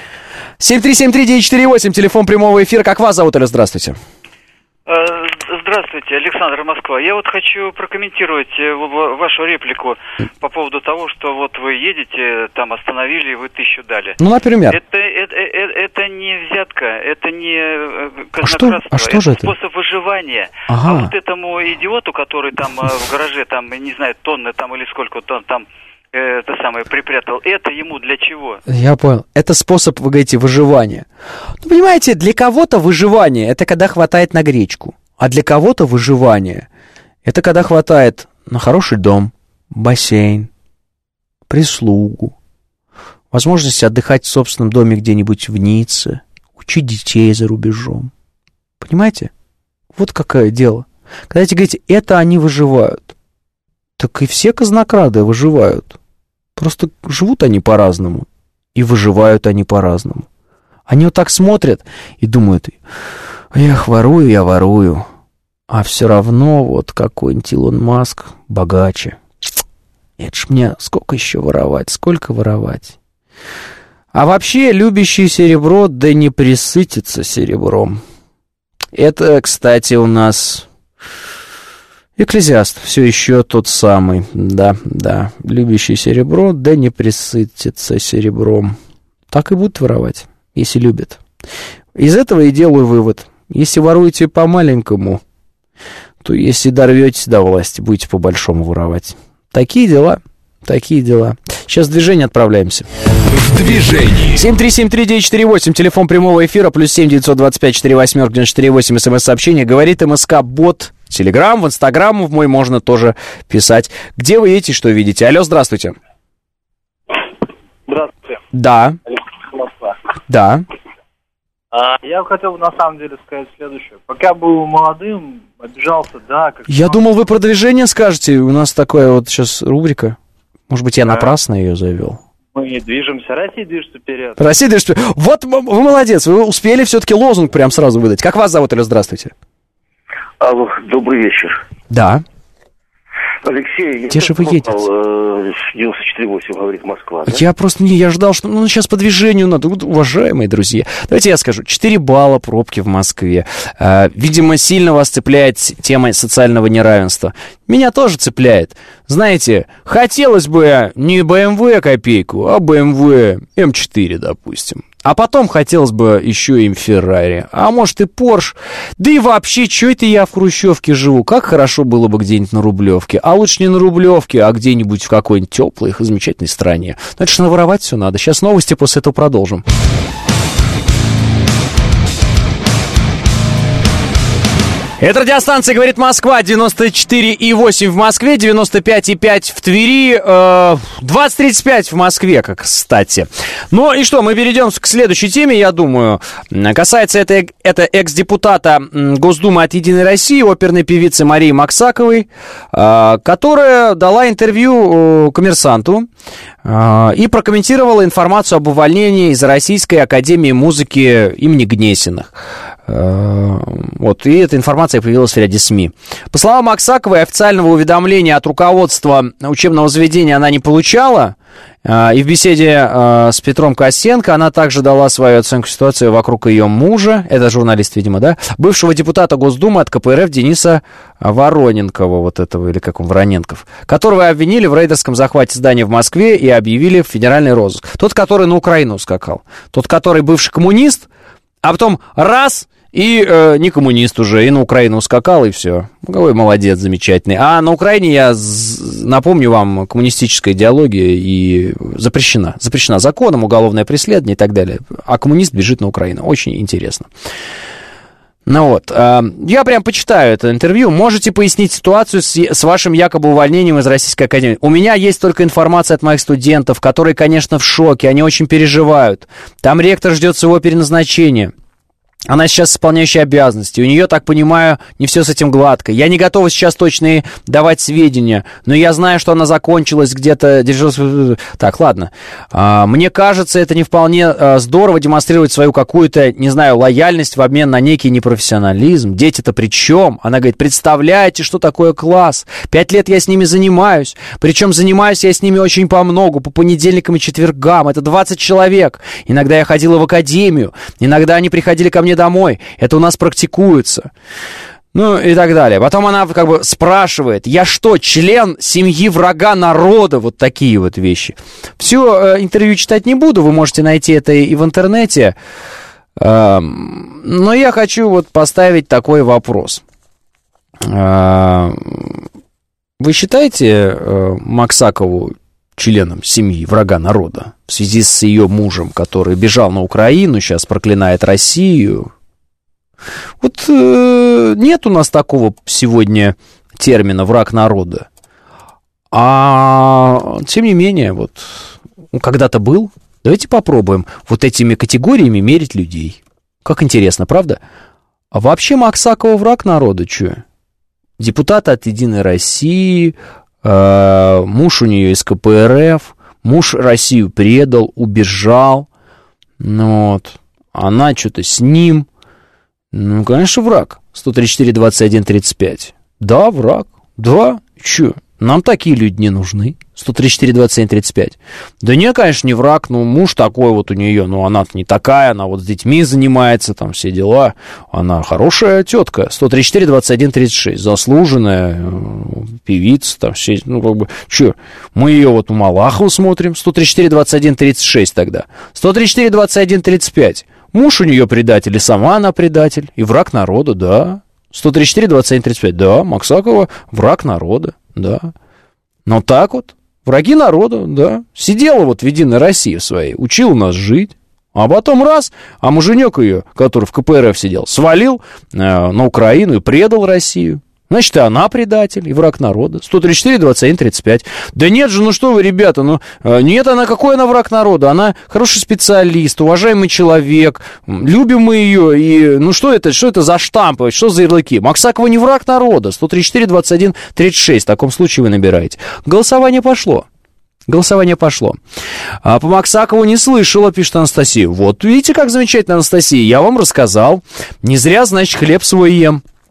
7373948, телефон прямого эфира. Как вас зовут, Алло, здравствуйте. Здравствуйте, Александр, Москва. Я вот хочу прокомментировать вашу реплику по поводу того, что вот вы едете, там остановили, вы 1000 дали. Ну, например. Это не взятка, это не казнократство. А что же это? Способ выживания. Ага. А вот этому идиоту, который там в гараже, там, не знаю, тонны там или сколько там это самое припрятал, это ему для чего? Я понял. Это способ, вы говорите, выживания. Ну, понимаете, для кого-то выживание — это когда хватает на гречку. А для кого-то выживание — это когда хватает на хороший дом, бассейн, прислугу, возможность отдыхать в собственном доме где-нибудь в Ницце, учить детей за рубежом. Понимаете? Вот какое дело. Когда эти говорите, это они выживают, так и все казнокрады выживают. Просто живут они по-разному, и выживают они по-разному. Они вот так смотрят и думают, эх, ворую я, ворую, а все равно вот какой-нибудь Илон Маск богаче. Это ж мне сколько еще воровать, сколько воровать. А вообще, любящий серебро, да не присытится серебром. Это, кстати, у нас Экклезиаст, все еще тот самый, да, любящий серебро, да не присытится серебром. Так и будут воровать, если любят. Из этого и делаю вывод. Если воруете по-маленькому, то если дорветесь до власти, будете по-большому воровать. Такие дела. Сейчас в движение отправляемся. В движении. 7373948, телефон прямого эфира, +7 925 48 948, смс-сообщение. Говорит МСК-бот. Телеграм, в Инстаграм в мой можно тоже писать. Где вы едете, что видите? Алло, здравствуйте. Здравствуйте. Да. Да. Я хотел на самом деле сказать следующее. Пока был молодым, обижался, да. Я думал, вы про движение скажете. У нас такая вот сейчас рубрика. Может быть, я напрасно ее завел. Мы движемся, Россия движется вперед. Россия движется вперед. Вот вы молодец, вы успели все-таки лозунг прям сразу выдать. Как вас зовут, Алло, здравствуйте? Алло, добрый вечер. Да. Алексей, где же вы едете? 94,8, говорит Москва, да? Я просто я ждал, что сейчас по движению надо. Уважаемые друзья, давайте я скажу. 4 балла пробки в Москве. Видимо, сильно вас цепляет тема социального неравенства. Меня тоже цепляет. Знаете, хотелось бы не BMW копейку, а BMW M4, допустим. А потом хотелось бы еще им Феррари, а может и Порш. Да и вообще, что это я в хрущевке живу? Как хорошо было бы где-нибудь на Рублевке. А лучше не на Рублевке, а где-нибудь в какой-нибудь теплой и замечательной стране. Ну, это же наворовать все надо. Сейчас новости, после этого продолжим. Это радиостанция «Говорит Москва», 94,8 в Москве, 95,5 в Твери, 20:35 в Москве, как кстати. Ну и что, мы перейдем к следующей теме, я думаю. Касается это экс-депутата Госдумы от «Единой России», оперной певицы Марии Максаковой, которая дала интервью «Коммерсанту» и прокомментировала информацию об увольнении из Российской академии музыки имени Гнесиных. Вот, и эта информация появилась в ряде СМИ. По словам Аксаковой, официального уведомления от руководства учебного заведения она не получала. И в беседе с Петром Косенко она также дала свою оценку ситуации вокруг ее мужа, это журналист, видимо, да, бывшего депутата Госдумы от КПРФ Дениса Вороненкова, вот этого, или как он, Вороненков, которого обвинили в рейдерском захвате здания в Москве и объявили в федеральный розыск. Тот, который на Украину скакал, тот, который бывший коммунист, а потом раз... И не коммунист уже, и на Украину ускакал, и все. Какой молодец, замечательный. А на Украине, я напомню вам, коммунистическая идеология и запрещена. Запрещена законом, уголовное преследование и так далее. А коммунист бежит на Украину. Очень интересно. Ну вот, я прям почитаю это интервью. Можете пояснить ситуацию с вашим якобы увольнением из Российской академии? У меня есть только информация от моих студентов, которые, конечно, в шоке, они очень переживают. Там ректор ждет своего переназначения. Она сейчас исполняющая обязанности. У нее, так понимаю, не все с этим гладко. Я не готова сейчас точно давать сведения, но я знаю, что она закончилась где-то... Так, ладно. Мне кажется, это не вполне здорово демонстрировать свою какую-то, не знаю, лояльность в обмен на некий непрофессионализм. Дети-то при чем? Она говорит, представляете, что такое класс? 5 лет я с ними занимаюсь. Причем занимаюсь я с ними очень по многу, по понедельникам и четвергам. Это 20 человек. Иногда я ходила в академию. Иногда они приходили ко мне домой. Это у нас практикуется. Ну и так далее. Потом она как бы спрашивает, я что, член семьи врага народа? Вот такие вот вещи. Все интервью читать не буду, вы можете найти это и в интернете. Но я хочу вот поставить такой вопрос. Вы считаете Максакову членом семьи врага народа в связи с ее мужем, который бежал на Украину, сейчас проклинает Россию? Вот нет у нас такого сегодня термина «враг народа». А тем не менее, вот когда-то был. Давайте попробуем вот этими категориями мерить людей. Как интересно, правда? А вообще Максакова враг народа, что? Депутат от «Единой России», муж у нее из КПРФ, муж Россию предал, убежал, ну вот, она что-то с ним, ну, конечно, враг, 134-21-35, да, враг, да, чё, нам такие люди не нужны, 134-27-35, да нет, конечно, не враг, ну, муж такой вот у нее, ну, она-то не такая, она вот с детьми занимается, там, все дела, она хорошая тетка, 134-21-36, заслуженная певица, там, все, ну, как бы, чё, мы ее вот у Малахова смотрим, 134-21-36 тогда, 134-21-35, муж у нее предатель, и сама она предатель, и враг народа, да, 134-27-35, да, Максакова враг народа, да, но так вот, враги народа, да, сидела вот в «Единой России» своей, учила нас жить, а потом раз, а муженек ее, который в КПРФ сидел, свалил на Украину и предал Россию. Значит, и она предатель, и враг народа. 134-21-35. Да нет же, ну что вы, ребята, ну нет, она какой она враг народа? Она хороший специалист, уважаемый человек, любим мы ее, и ну что это за штампы, что за ярлыки? Максакова не враг народа, 134-21-36, в таком случае вы набираете. Голосование пошло. Голосование пошло. А по Максакову не слышала, пишет Анастасия. Вот видите, как замечательно, Анастасия, я вам рассказал. Не зря, значит, хлеб свой ем.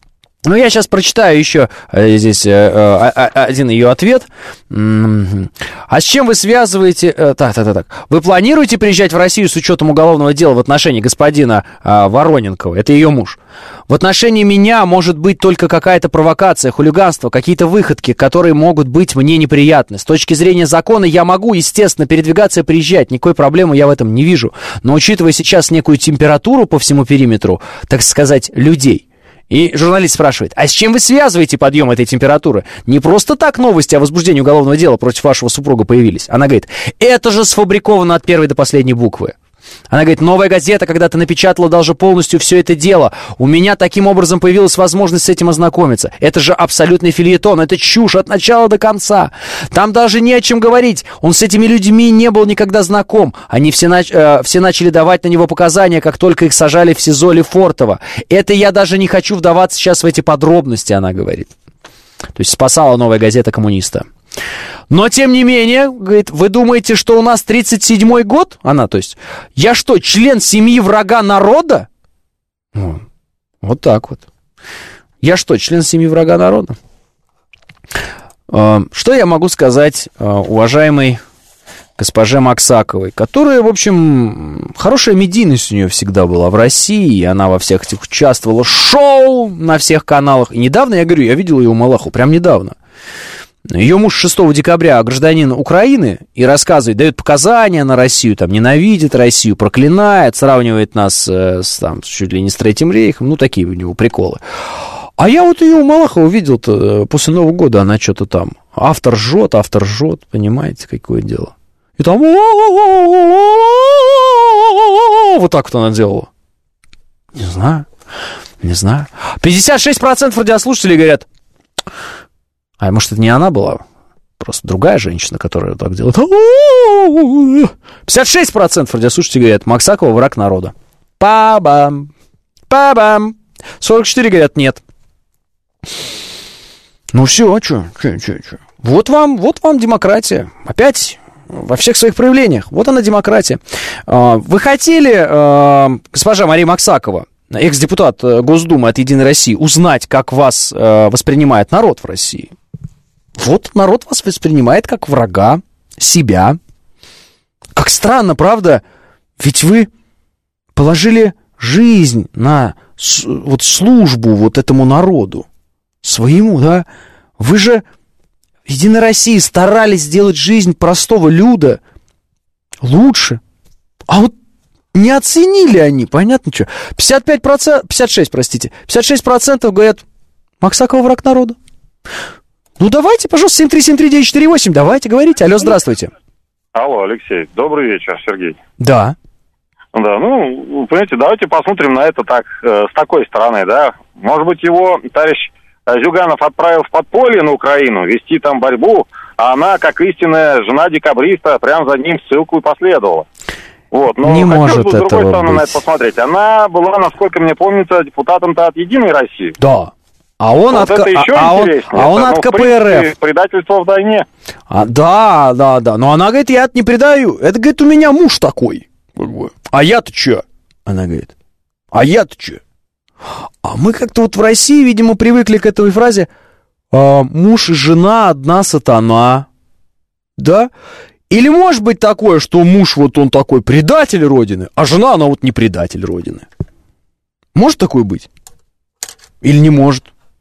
Ну, я сейчас прочитаю еще здесь один ее ответ. А с чем вы связываете... Так. Вы планируете приезжать в Россию с учетом уголовного дела в отношении господина Вороненкова? Это ее муж. В отношении меня может быть только какая-то провокация, хулиганство, какие-то выходки, которые могут быть мне неприятны. С точки зрения закона я могу, естественно, передвигаться и приезжать. Никакой проблемы я в этом не вижу. Но учитывая сейчас некую температуру по всему периметру, так сказать, людей... И журналист спрашивает, а с чем вы связываете подъем этой температуры? Не просто так новости о возбуждении уголовного дела против вашего супруга появились. Она говорит, это же сфабриковано от первой до последней буквы. Она говорит, «Новая газета когда-то напечатала даже полностью все это дело. У меня таким образом появилась возможность с этим ознакомиться. Это же абсолютный фельетон, это чушь от начала до конца. Там даже не о чем говорить. Он с этими людьми не был никогда знаком. Они все начали давать на него показания, как только их сажали в СИЗО Лефортово. Это я даже не хочу вдаваться сейчас в эти подробности», она говорит. То есть спасала «Новая газета» коммуниста. Но, тем не менее, говорит, вы думаете, что у нас 37-й год? Она, то есть, я что, член семьи врага народа? Вот так вот. Я что, член семьи врага народа? Что я могу сказать уважаемой госпоже Максаковой, которая, в общем, хорошая медийность у нее всегда была в России, она во всех этих участвовала, шоу на всех каналах. И недавно, я говорю, я видел ее у Малахова, прям недавно. Ее муж 6 декабря гражданин Украины и рассказывает, дает показания на Россию, там, ненавидит Россию, проклинает, сравнивает нас чуть ли не с Третьим рейхом, ну, такие у него приколы. А я вот ее у Малахова видел-то после Нового года, она что-то там, автор жжет, понимаете, какое дело. И там вот так вот она делала. Не знаю. 56% радиослушателей говорят... А может, это не она была? Просто другая женщина, которая так делает. 56% радиослушателей говорят, Максакова враг народа. Па-бам. 44 говорят, нет. Ну все, что? Вот вам демократия. Опять во всех своих проявлениях. Вот она, демократия. Вы хотели, госпожа Мария Максакова, экс-депутат Госдумы от «Единой России», узнать, как вас воспринимает народ в России? Вот народ вас воспринимает как врага, себя. Как странно, правда? Ведь вы положили жизнь на службу вот этому народу, своему, да? Вы же в «Единой России» старались сделать жизнь простого люда лучше. А вот не оценили они, понятно, что? 56% говорят, Максакова враг народа. Ну, давайте, пожалуйста, 7373948, давайте, говорите. Алло, здравствуйте. Алло, Алексей, добрый вечер, Сергей. Да. Да, ну, понимаете, давайте посмотрим на это так, с такой стороны, да. Может быть, его товарищ Зюганов отправил в подполье на Украину, вести там борьбу, а она, как истинная жена декабриста, прям за ним в ссылку и последовала. Вот, но не может с другой стороны быть. на это посмотреть. Она была, насколько мне помнится, депутатом-то от «Единой России». Да. А он вот от, это еще интереснее. он от в КПРФ. принципе, предательство в войне. Да. Но она говорит, я не предаю. Это, говорит, у меня муж такой. А я-то что? Она говорит, а я-то что? А мы как-то вот в России, видимо, привыкли к этой фразе «муж и жена одна сатана». Да? Или может быть такое, что муж вот он такой предатель Родины, а жена она вот не предатель Родины? Может такое быть? Или не может?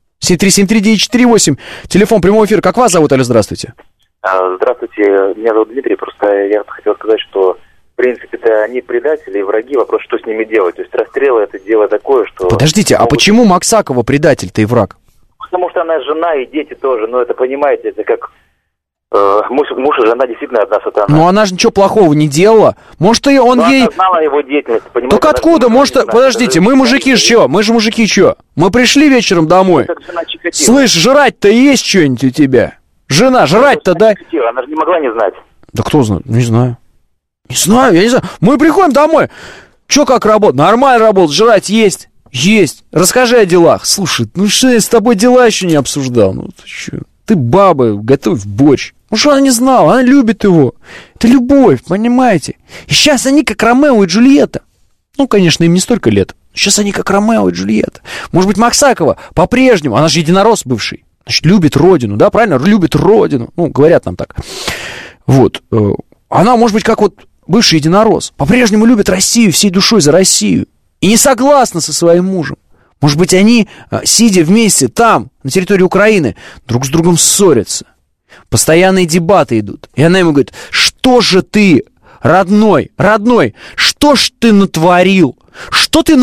7373948, телефон прямого эфира. Как вас зовут, Алло, здравствуйте? Здравствуйте, меня зовут Дмитрий. Просто я хотел сказать, что в принципе-то они предатели и враги. Вопрос, что с ними делать. То есть расстрелы — это дело такое, что... Подождите, а почему Максакова предатель-то и враг? Потому что она жена и дети тоже. Ну, это, понимаете, это как... Муж и жена действительно одна сатана. Ну, она же ничего плохого не делала. Может, он ей... Она знала его деятельность, понимаете? Так откуда? Может, подождите, мы мужики что? Мы же мужики что? Мы пришли вечером домой. Слышь, жрать-то есть что-нибудь у тебя? Жена, жрать-то дай. Она же не могла не знать. Да кто знает? Не знаю. Я не знаю. Мы приходим домой. Че, как работа? Нормально работа, жрать есть. Есть. Расскажи о делах. Слушай, ну что, я с тобой дела еще не обсуждал. Ну ты что? Ты баба, готовь борщ. Ну что она не знала, она любит его. Это любовь, понимаете? И сейчас они как Ромео и Джульетта. Ну, конечно, им не столько лет. Сейчас они как Ромео и Джульетта. Может быть, Максакова по-прежнему, она же единорос бывший, значит, любит родину, да, правильно? Любит родину. Ну, говорят нам так. Вот. Она, может быть, как вот бывший единорос, по-прежнему любит Россию, всей душой за Россию. И не согласна со своим мужем. Может быть, они, сидя вместе там, на территории Украины, друг с другом ссорятся. Постоянные дебаты идут. И она ему говорит: что же ты, родной, что ж ты натворил? Что ты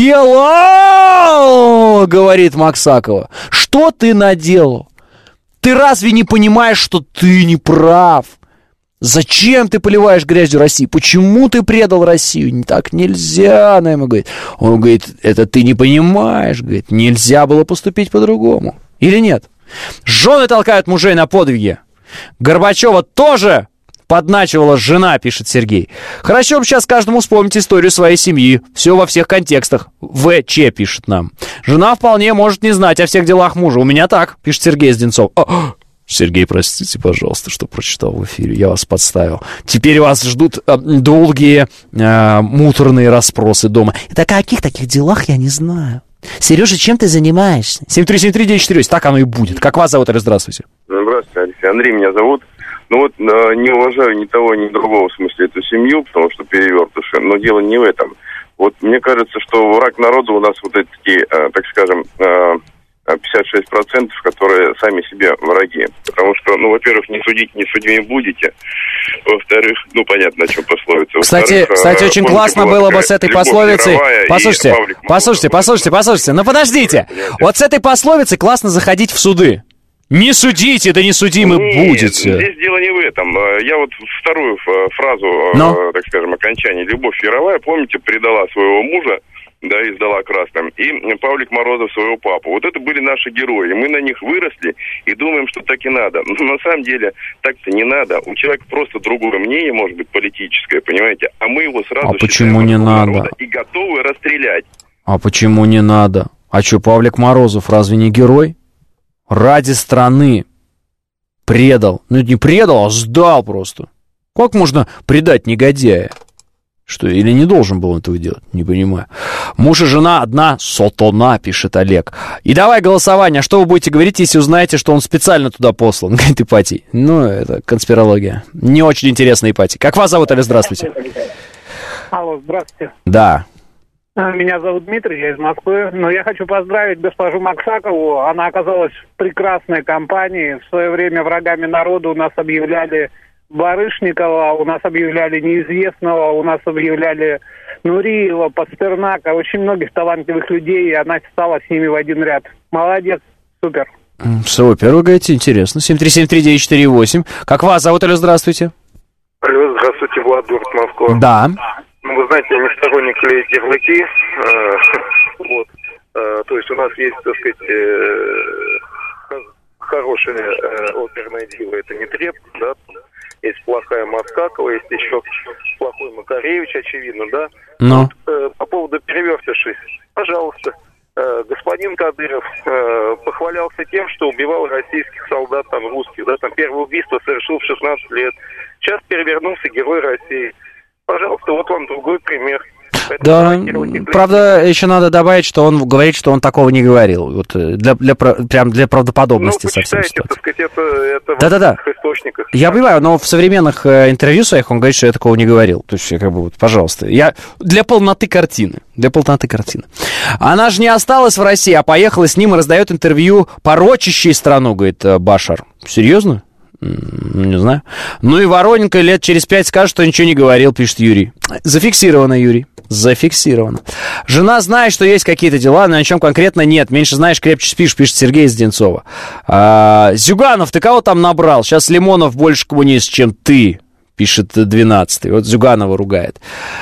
наделал? Говорит Максакова. Что ты наделал? Ты разве не понимаешь, что ты не прав? Зачем ты поливаешь грязью Россию? Почему ты предал Россию? Так нельзя, она ему говорит. Он говорит: это ты не понимаешь. Говорит: нельзя было поступить по-другому. Или нет? Жены толкают мужей на подвиги. Горбачева тоже подначивала жена, пишет Сергей. Хорошо бы сейчас каждому вспомнить историю своей семьи. Все во всех контекстах. ВЧ пишет нам. Жена вполне может не знать о всех делах мужа. У меня так, пишет Сергей из Одинцова. Сергей, простите, пожалуйста, что прочитал в эфире. Я вас подставил. Теперь вас ждут долгие муторные расспросы дома. Это о каких таких делах я не знаю. Сережа, чем ты занимаешься? 7373948. Так оно и будет. Как вас зовут? Здравствуйте. Здравствуйте, Алексей. Андрей меня зовут. Ну вот не уважаю ни того, ни другого, в смысле, эту семью, потому что перевертыши. Но дело не в этом. Вот мне кажется, что враг народа у нас вот эти, так скажем, 56%, которые сами себе враги. Потому что, ну, во-первых, не судите, не судьми будете. Во-вторых, ну, понятно, о чем пословица. Кстати, очень классно было бы с этой пословицей... Послушайте. Ну, подождите. Вот с этой пословицей классно заходить в суды. Не судите, да не судимы будете. Здесь дело не в этом. Я вот вторую фразу, так скажем, окончание. Любовь Яровая, помните, предала своего мужа, да, и сдала красным. И Павлик Морозов своего папу. Вот это были наши герои. Мы на них выросли и думаем, что так и надо. Но на самом деле так-то не надо. У человека просто другое мнение, может быть, политическое, понимаете? А мы его сразу почему не надо? И готовы расстрелять. А почему не надо? А что, Павлик Морозов разве не герой? Ради страны предал. Ну, не предал, а сдал просто. Как можно предать негодяя? Что, или не должен был он этого делать? Не понимаю. Муж и жена одна сатана, пишет Олег. И давай голосование. Что вы будете говорить, если узнаете, что он специально туда послан? Говорит Ипатий. Ну, это конспирология. Не очень интересно, Ипатий. Как вас зовут, Олег? Здравствуйте. Алло, здравствуйте. Да. Меня зовут Дмитрий, я из Москвы. Но я хочу поздравить госпожу Максакову. Она оказалась в прекрасной компании. В свое время врагами народа у нас объявляли Барышникова, у нас объявляли Неизвестного, у нас объявляли Нуриева, Пастернака, очень многих талантливых людей, и она стала с ними в один ряд. Молодец, супер. Супер, вы говорите, интересно. 7373948. Как вас зовут, Алло, здравствуйте. Алло, здравствуйте, Влад, город Москва. Да. Ну, вы знаете, я не сторонник клеить ярлыки. Вот. То есть у нас есть, так сказать, хорошая оперная дива, это не трепка, да. Есть плохая Максакова, есть еще плохой Макаревич, очевидно, да. Но. Вот, по поводу перевертышей, пожалуйста. Господин Кадыров похвалялся тем, что убивал российских солдат, там, русских, да, там, первое убийство совершил в 16 лет. Сейчас перевернулся герой России. Пожалуйста, вот вам другой пример. Да, правда, еще надо добавить, что он говорит, что он такого не говорил. Вот прям для правдоподобности совсем ситуации. Так сказать, это да. в источниках. Я понимаю, но в современных интервью своих он говорит, что я такого не говорил. То есть, как бы, вот, пожалуйста. Я для полноты картины. Она же не осталась в России, а поехала с ним и раздает интервью, порочащей страну, говорит Башар. Серьезно? Не знаю. Ну и Вороненко лет через 5 скажет, что ничего не говорил, пишет Юрий. Зафиксировано, Юрий. Зафиксировано. Жена знает, что есть какие-то дела, но о чем конкретно нет. Меньше знаешь, крепче спишь, пишет Сергей из Одинцова. Зюганов, ты кого там набрал? Сейчас Лимонов больше коммунист, чем ты, пишет 12-й. Вот Зюганова ругает.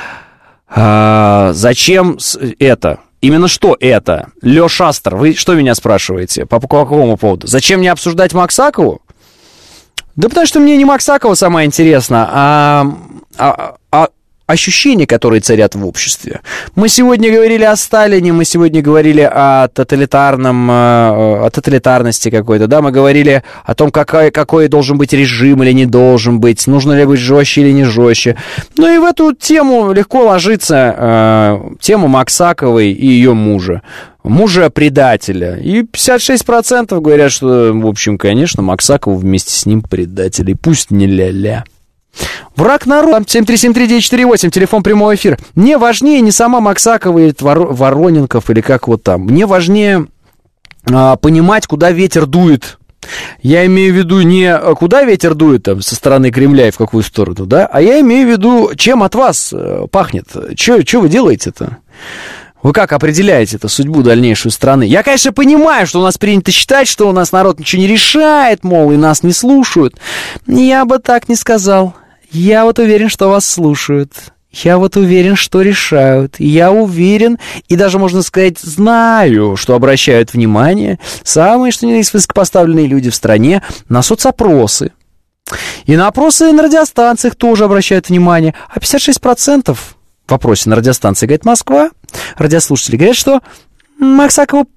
Зачем это? Именно что это? Лёш Астер, вы что меня спрашиваете? По какому поводу? Зачем мне обсуждать Максакову? Да потому что мне не Максакова самое интересное, а ощущения, которые царят в обществе. Мы сегодня говорили о Сталине, мы сегодня говорили о тоталитарности какой-то, да, мы говорили о том, какой должен быть режим или не должен быть, нужно ли быть жестче или не жестче. Ну и в эту тему легко ложится тема Максаковой и ее мужа-предателя. И 56% говорят, что, в общем, конечно, Максакова вместе с ним предатели. Пусть не ля-ля. Враг народа, 7373948, телефон прямого эфира. Мне важнее не сама Максакова или Вороненков, или как вот там. Мне важнее понимать, куда ветер дует. Я имею в виду не куда ветер дует там, со стороны Кремля и в какую сторону, да, а я имею в виду, чем от вас пахнет. Что вы делаете-то? Вы как определяете это судьбу дальнейшую страны? Я, конечно, понимаю, что у нас принято считать, что у нас народ ничего не решает, мол, и нас не слушают. Я бы так не сказал. Я вот уверен, что вас слушают. Я вот уверен, что решают. Я уверен, и даже, можно сказать, знаю, что обращают внимание самые, что ни на есть, высокопоставленные люди в стране на соцопросы. И на опросы на радиостанциях тоже обращают внимание. А 56% в вопросе на радиостанции говорит Москва. Радиослушатели говорят, что Максакова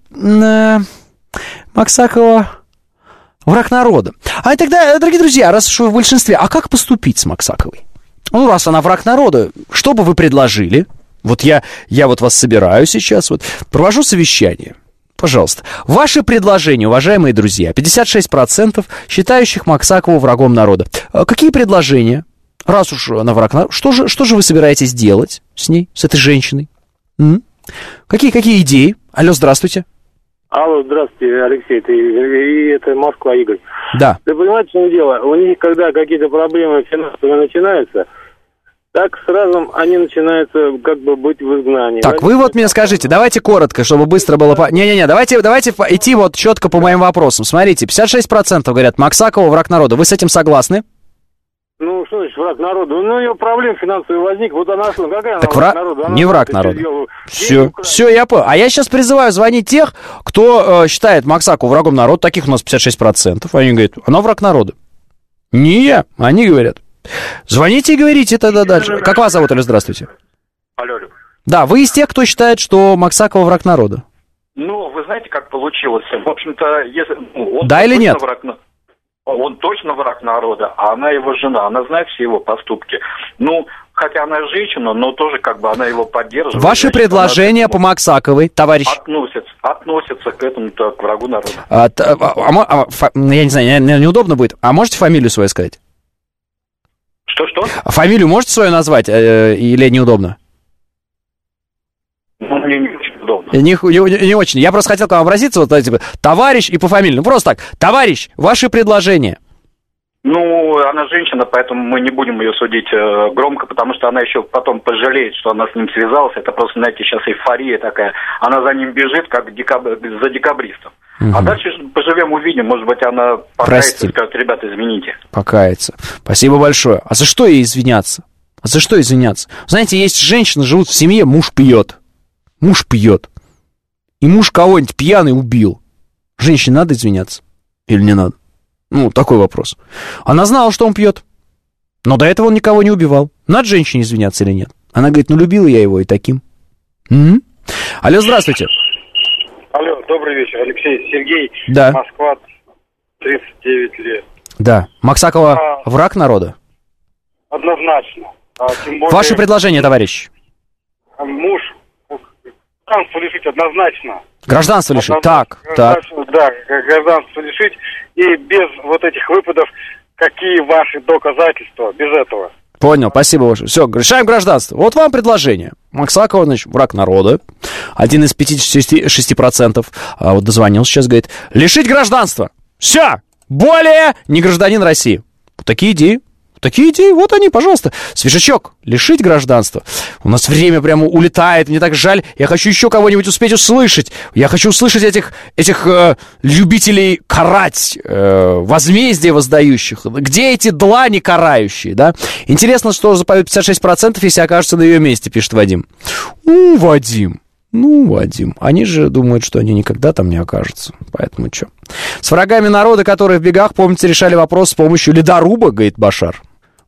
враг народа. А тогда, дорогие друзья, раз уж вы в большинстве, а как поступить с Максаковой? Ну, раз она враг народа, что бы вы предложили? Вот я вот вас собираю сейчас, вот, провожу совещание. Пожалуйста. Ваши предложения, уважаемые друзья, 56% считающих Максакову врагом народа. Какие предложения? Раз уж она враг народа, что же вы собираетесь делать с ней, с этой женщиной? Какие идеи? Алло, здравствуйте. Алло, здравствуйте, Алексей, это Москва, Игорь. Да. Ты понимаешь, в чем дело? У них, когда какие-то проблемы финансовые начинаются, так сразу они начинаются как бы быть в изгнании. Так, вы вот мне скажите, давайте коротко, чтобы быстро было... Не-не-не, давайте идти вот четко по моим вопросам. Смотрите, 56% говорят, Максакова враг народа. Вы с этим согласны? Ну, что значит враг народа? Ну, у нее проблем финансовые возник, вот она что, какая так она враг народа? Она не враг народа. Все, я понял. А я сейчас призываю звонить тех, кто считает Максакову врагом народа, таких у нас 56%. Они говорят, она враг народа. Не я, они говорят. Звоните и говорите тогда дальше. Как вас зовут, Алло, здравствуйте? Алло. Да, вы из тех, кто считает, что Максакова враг народа. Ну, вы знаете, как получилось? В общем-то, если... он да или нет? Он точно враг народа, а она его жена. Она знает все его поступки. Ну, хотя она женщина, но тоже как бы она его поддерживает. Ваши предложения по Максаковой, товарищ? Относятся к этому-то, к врагу народа. Я не знаю, неудобно будет. А можете фамилию свою сказать? Что? Фамилию можете свою назвать или неудобно? Ну, мне не очень удобно. Не очень. Я просто хотел к вам обратиться, вот, типа, товарищ и по фамилии. Ну, просто так. Товарищ, ваши предложения. Ну, она женщина, поэтому мы не будем ее судить громко, потому что она еще потом пожалеет, что она с ним связалась. Это просто, знаете, сейчас эйфория такая. Она за ним бежит, как за декабристом. Угу. А дальше поживем, увидим. Может быть, она покается и скажет, ребята, извините. Покается. Спасибо большое. А за что ей извиняться? Знаете, есть женщины, живут в семье, муж пьет. И муж кого-нибудь пьяный убил. Женщине надо извиняться? Или не надо? Ну, такой вопрос. Она знала, что он пьет. Но до этого он никого не убивал. Надо женщине извиняться или нет? Она говорит, ну, любила я его и таким. Алло, здравствуйте. Алло, добрый вечер, Алексей, Сергей. Да. Москва, 39 лет. Да. Максакова враг народа? Однозначно. Тем более, ваше предложение, товарищ? Муж гражданство лишить однозначно. Гражданство лишить, так. Да, гражданство лишить. И без вот этих выпадов, какие ваши доказательства без этого? Понял, спасибо ваше. Все, решаем гражданство. Вот вам предложение. Максакова, значит, враг народа. Один из 56%. Вот дозвонился сейчас, говорит, лишить гражданства. Все, более не гражданин России. Вот такие идеи. Вот они, пожалуйста. Свежачок, лишить гражданства. У нас время прямо улетает, мне так жаль. Я хочу еще кого-нибудь успеть услышать. Я хочу услышать этих любителей карать, возмездие воздающих. Где эти длани карающие, да? Интересно, что запоют 56%, если окажутся на ее месте, пишет Вадим. Вадим. Они же думают, что они никогда там не окажутся. Поэтому что? С врагами народа, которые в бегах, помните, решали вопрос с помощью ледоруба, говорит Башар.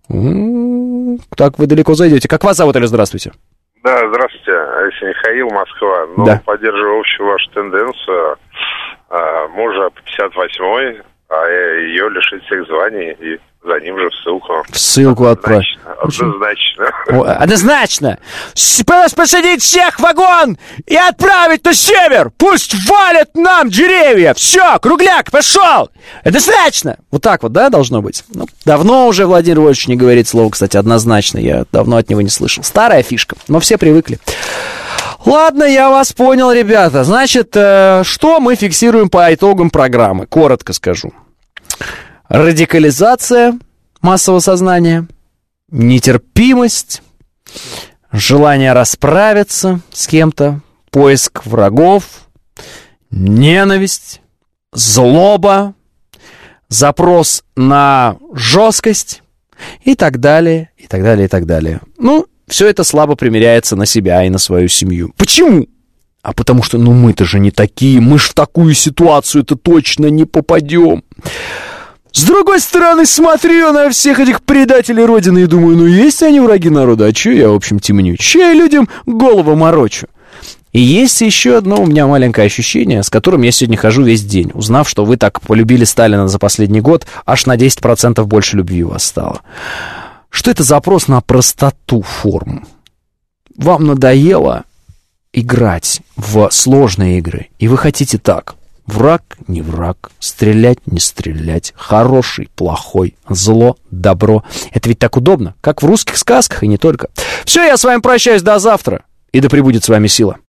Так вы далеко зайдете. Как вас зовут, или здравствуйте? Да, здравствуйте, Алексей Михаил, Москва. Ну, Да. поддерживаю общую вашу тенденцию. Мужа по 58-й, а ее лишить всех званий и за ним же в ссылку. В ссылку отправь. Однозначно. Однозначно. Посадить всех в вагон и отправить на север. Пусть валят нам деревья. Все, кругляк, пошел. Однозначно. Вот так вот, да, должно быть? Ну, давно уже Владимир Вольфович не говорит слово, кстати, однозначно. Я давно от него не слышал. Старая фишка, но все привыкли. Ладно, я вас понял, ребята. Значит, что мы фиксируем по итогам программы? Коротко скажу. Радикализация массового сознания, нетерпимость, желание расправиться с кем-то, поиск врагов, ненависть, злоба, запрос на жесткость и так далее, и так далее, и так далее. Ну, все это слабо примеряется на себя и на свою семью. Почему? А потому что, мы-то же не такие, мы ж в такую ситуацию-то точно не попадем. С другой стороны, смотрю на всех этих предателей Родины и думаю, есть они враги народа, а чё я, в общем, темню? Чё я людям голову морочу? И есть еще одно у меня маленькое ощущение, с которым я сегодня хожу весь день, узнав, что вы так полюбили Сталина за последний год, аж на 10% больше любви у вас стало. Что это запрос на простоту форм? Вам надоело играть в сложные игры, и вы хотите так. Враг, не враг, стрелять, не стрелять, хороший, плохой, зло, добро. Это ведь так удобно, как в русских сказках и не только. Все, я с вами прощаюсь до завтра, и да пребудет с вами сила.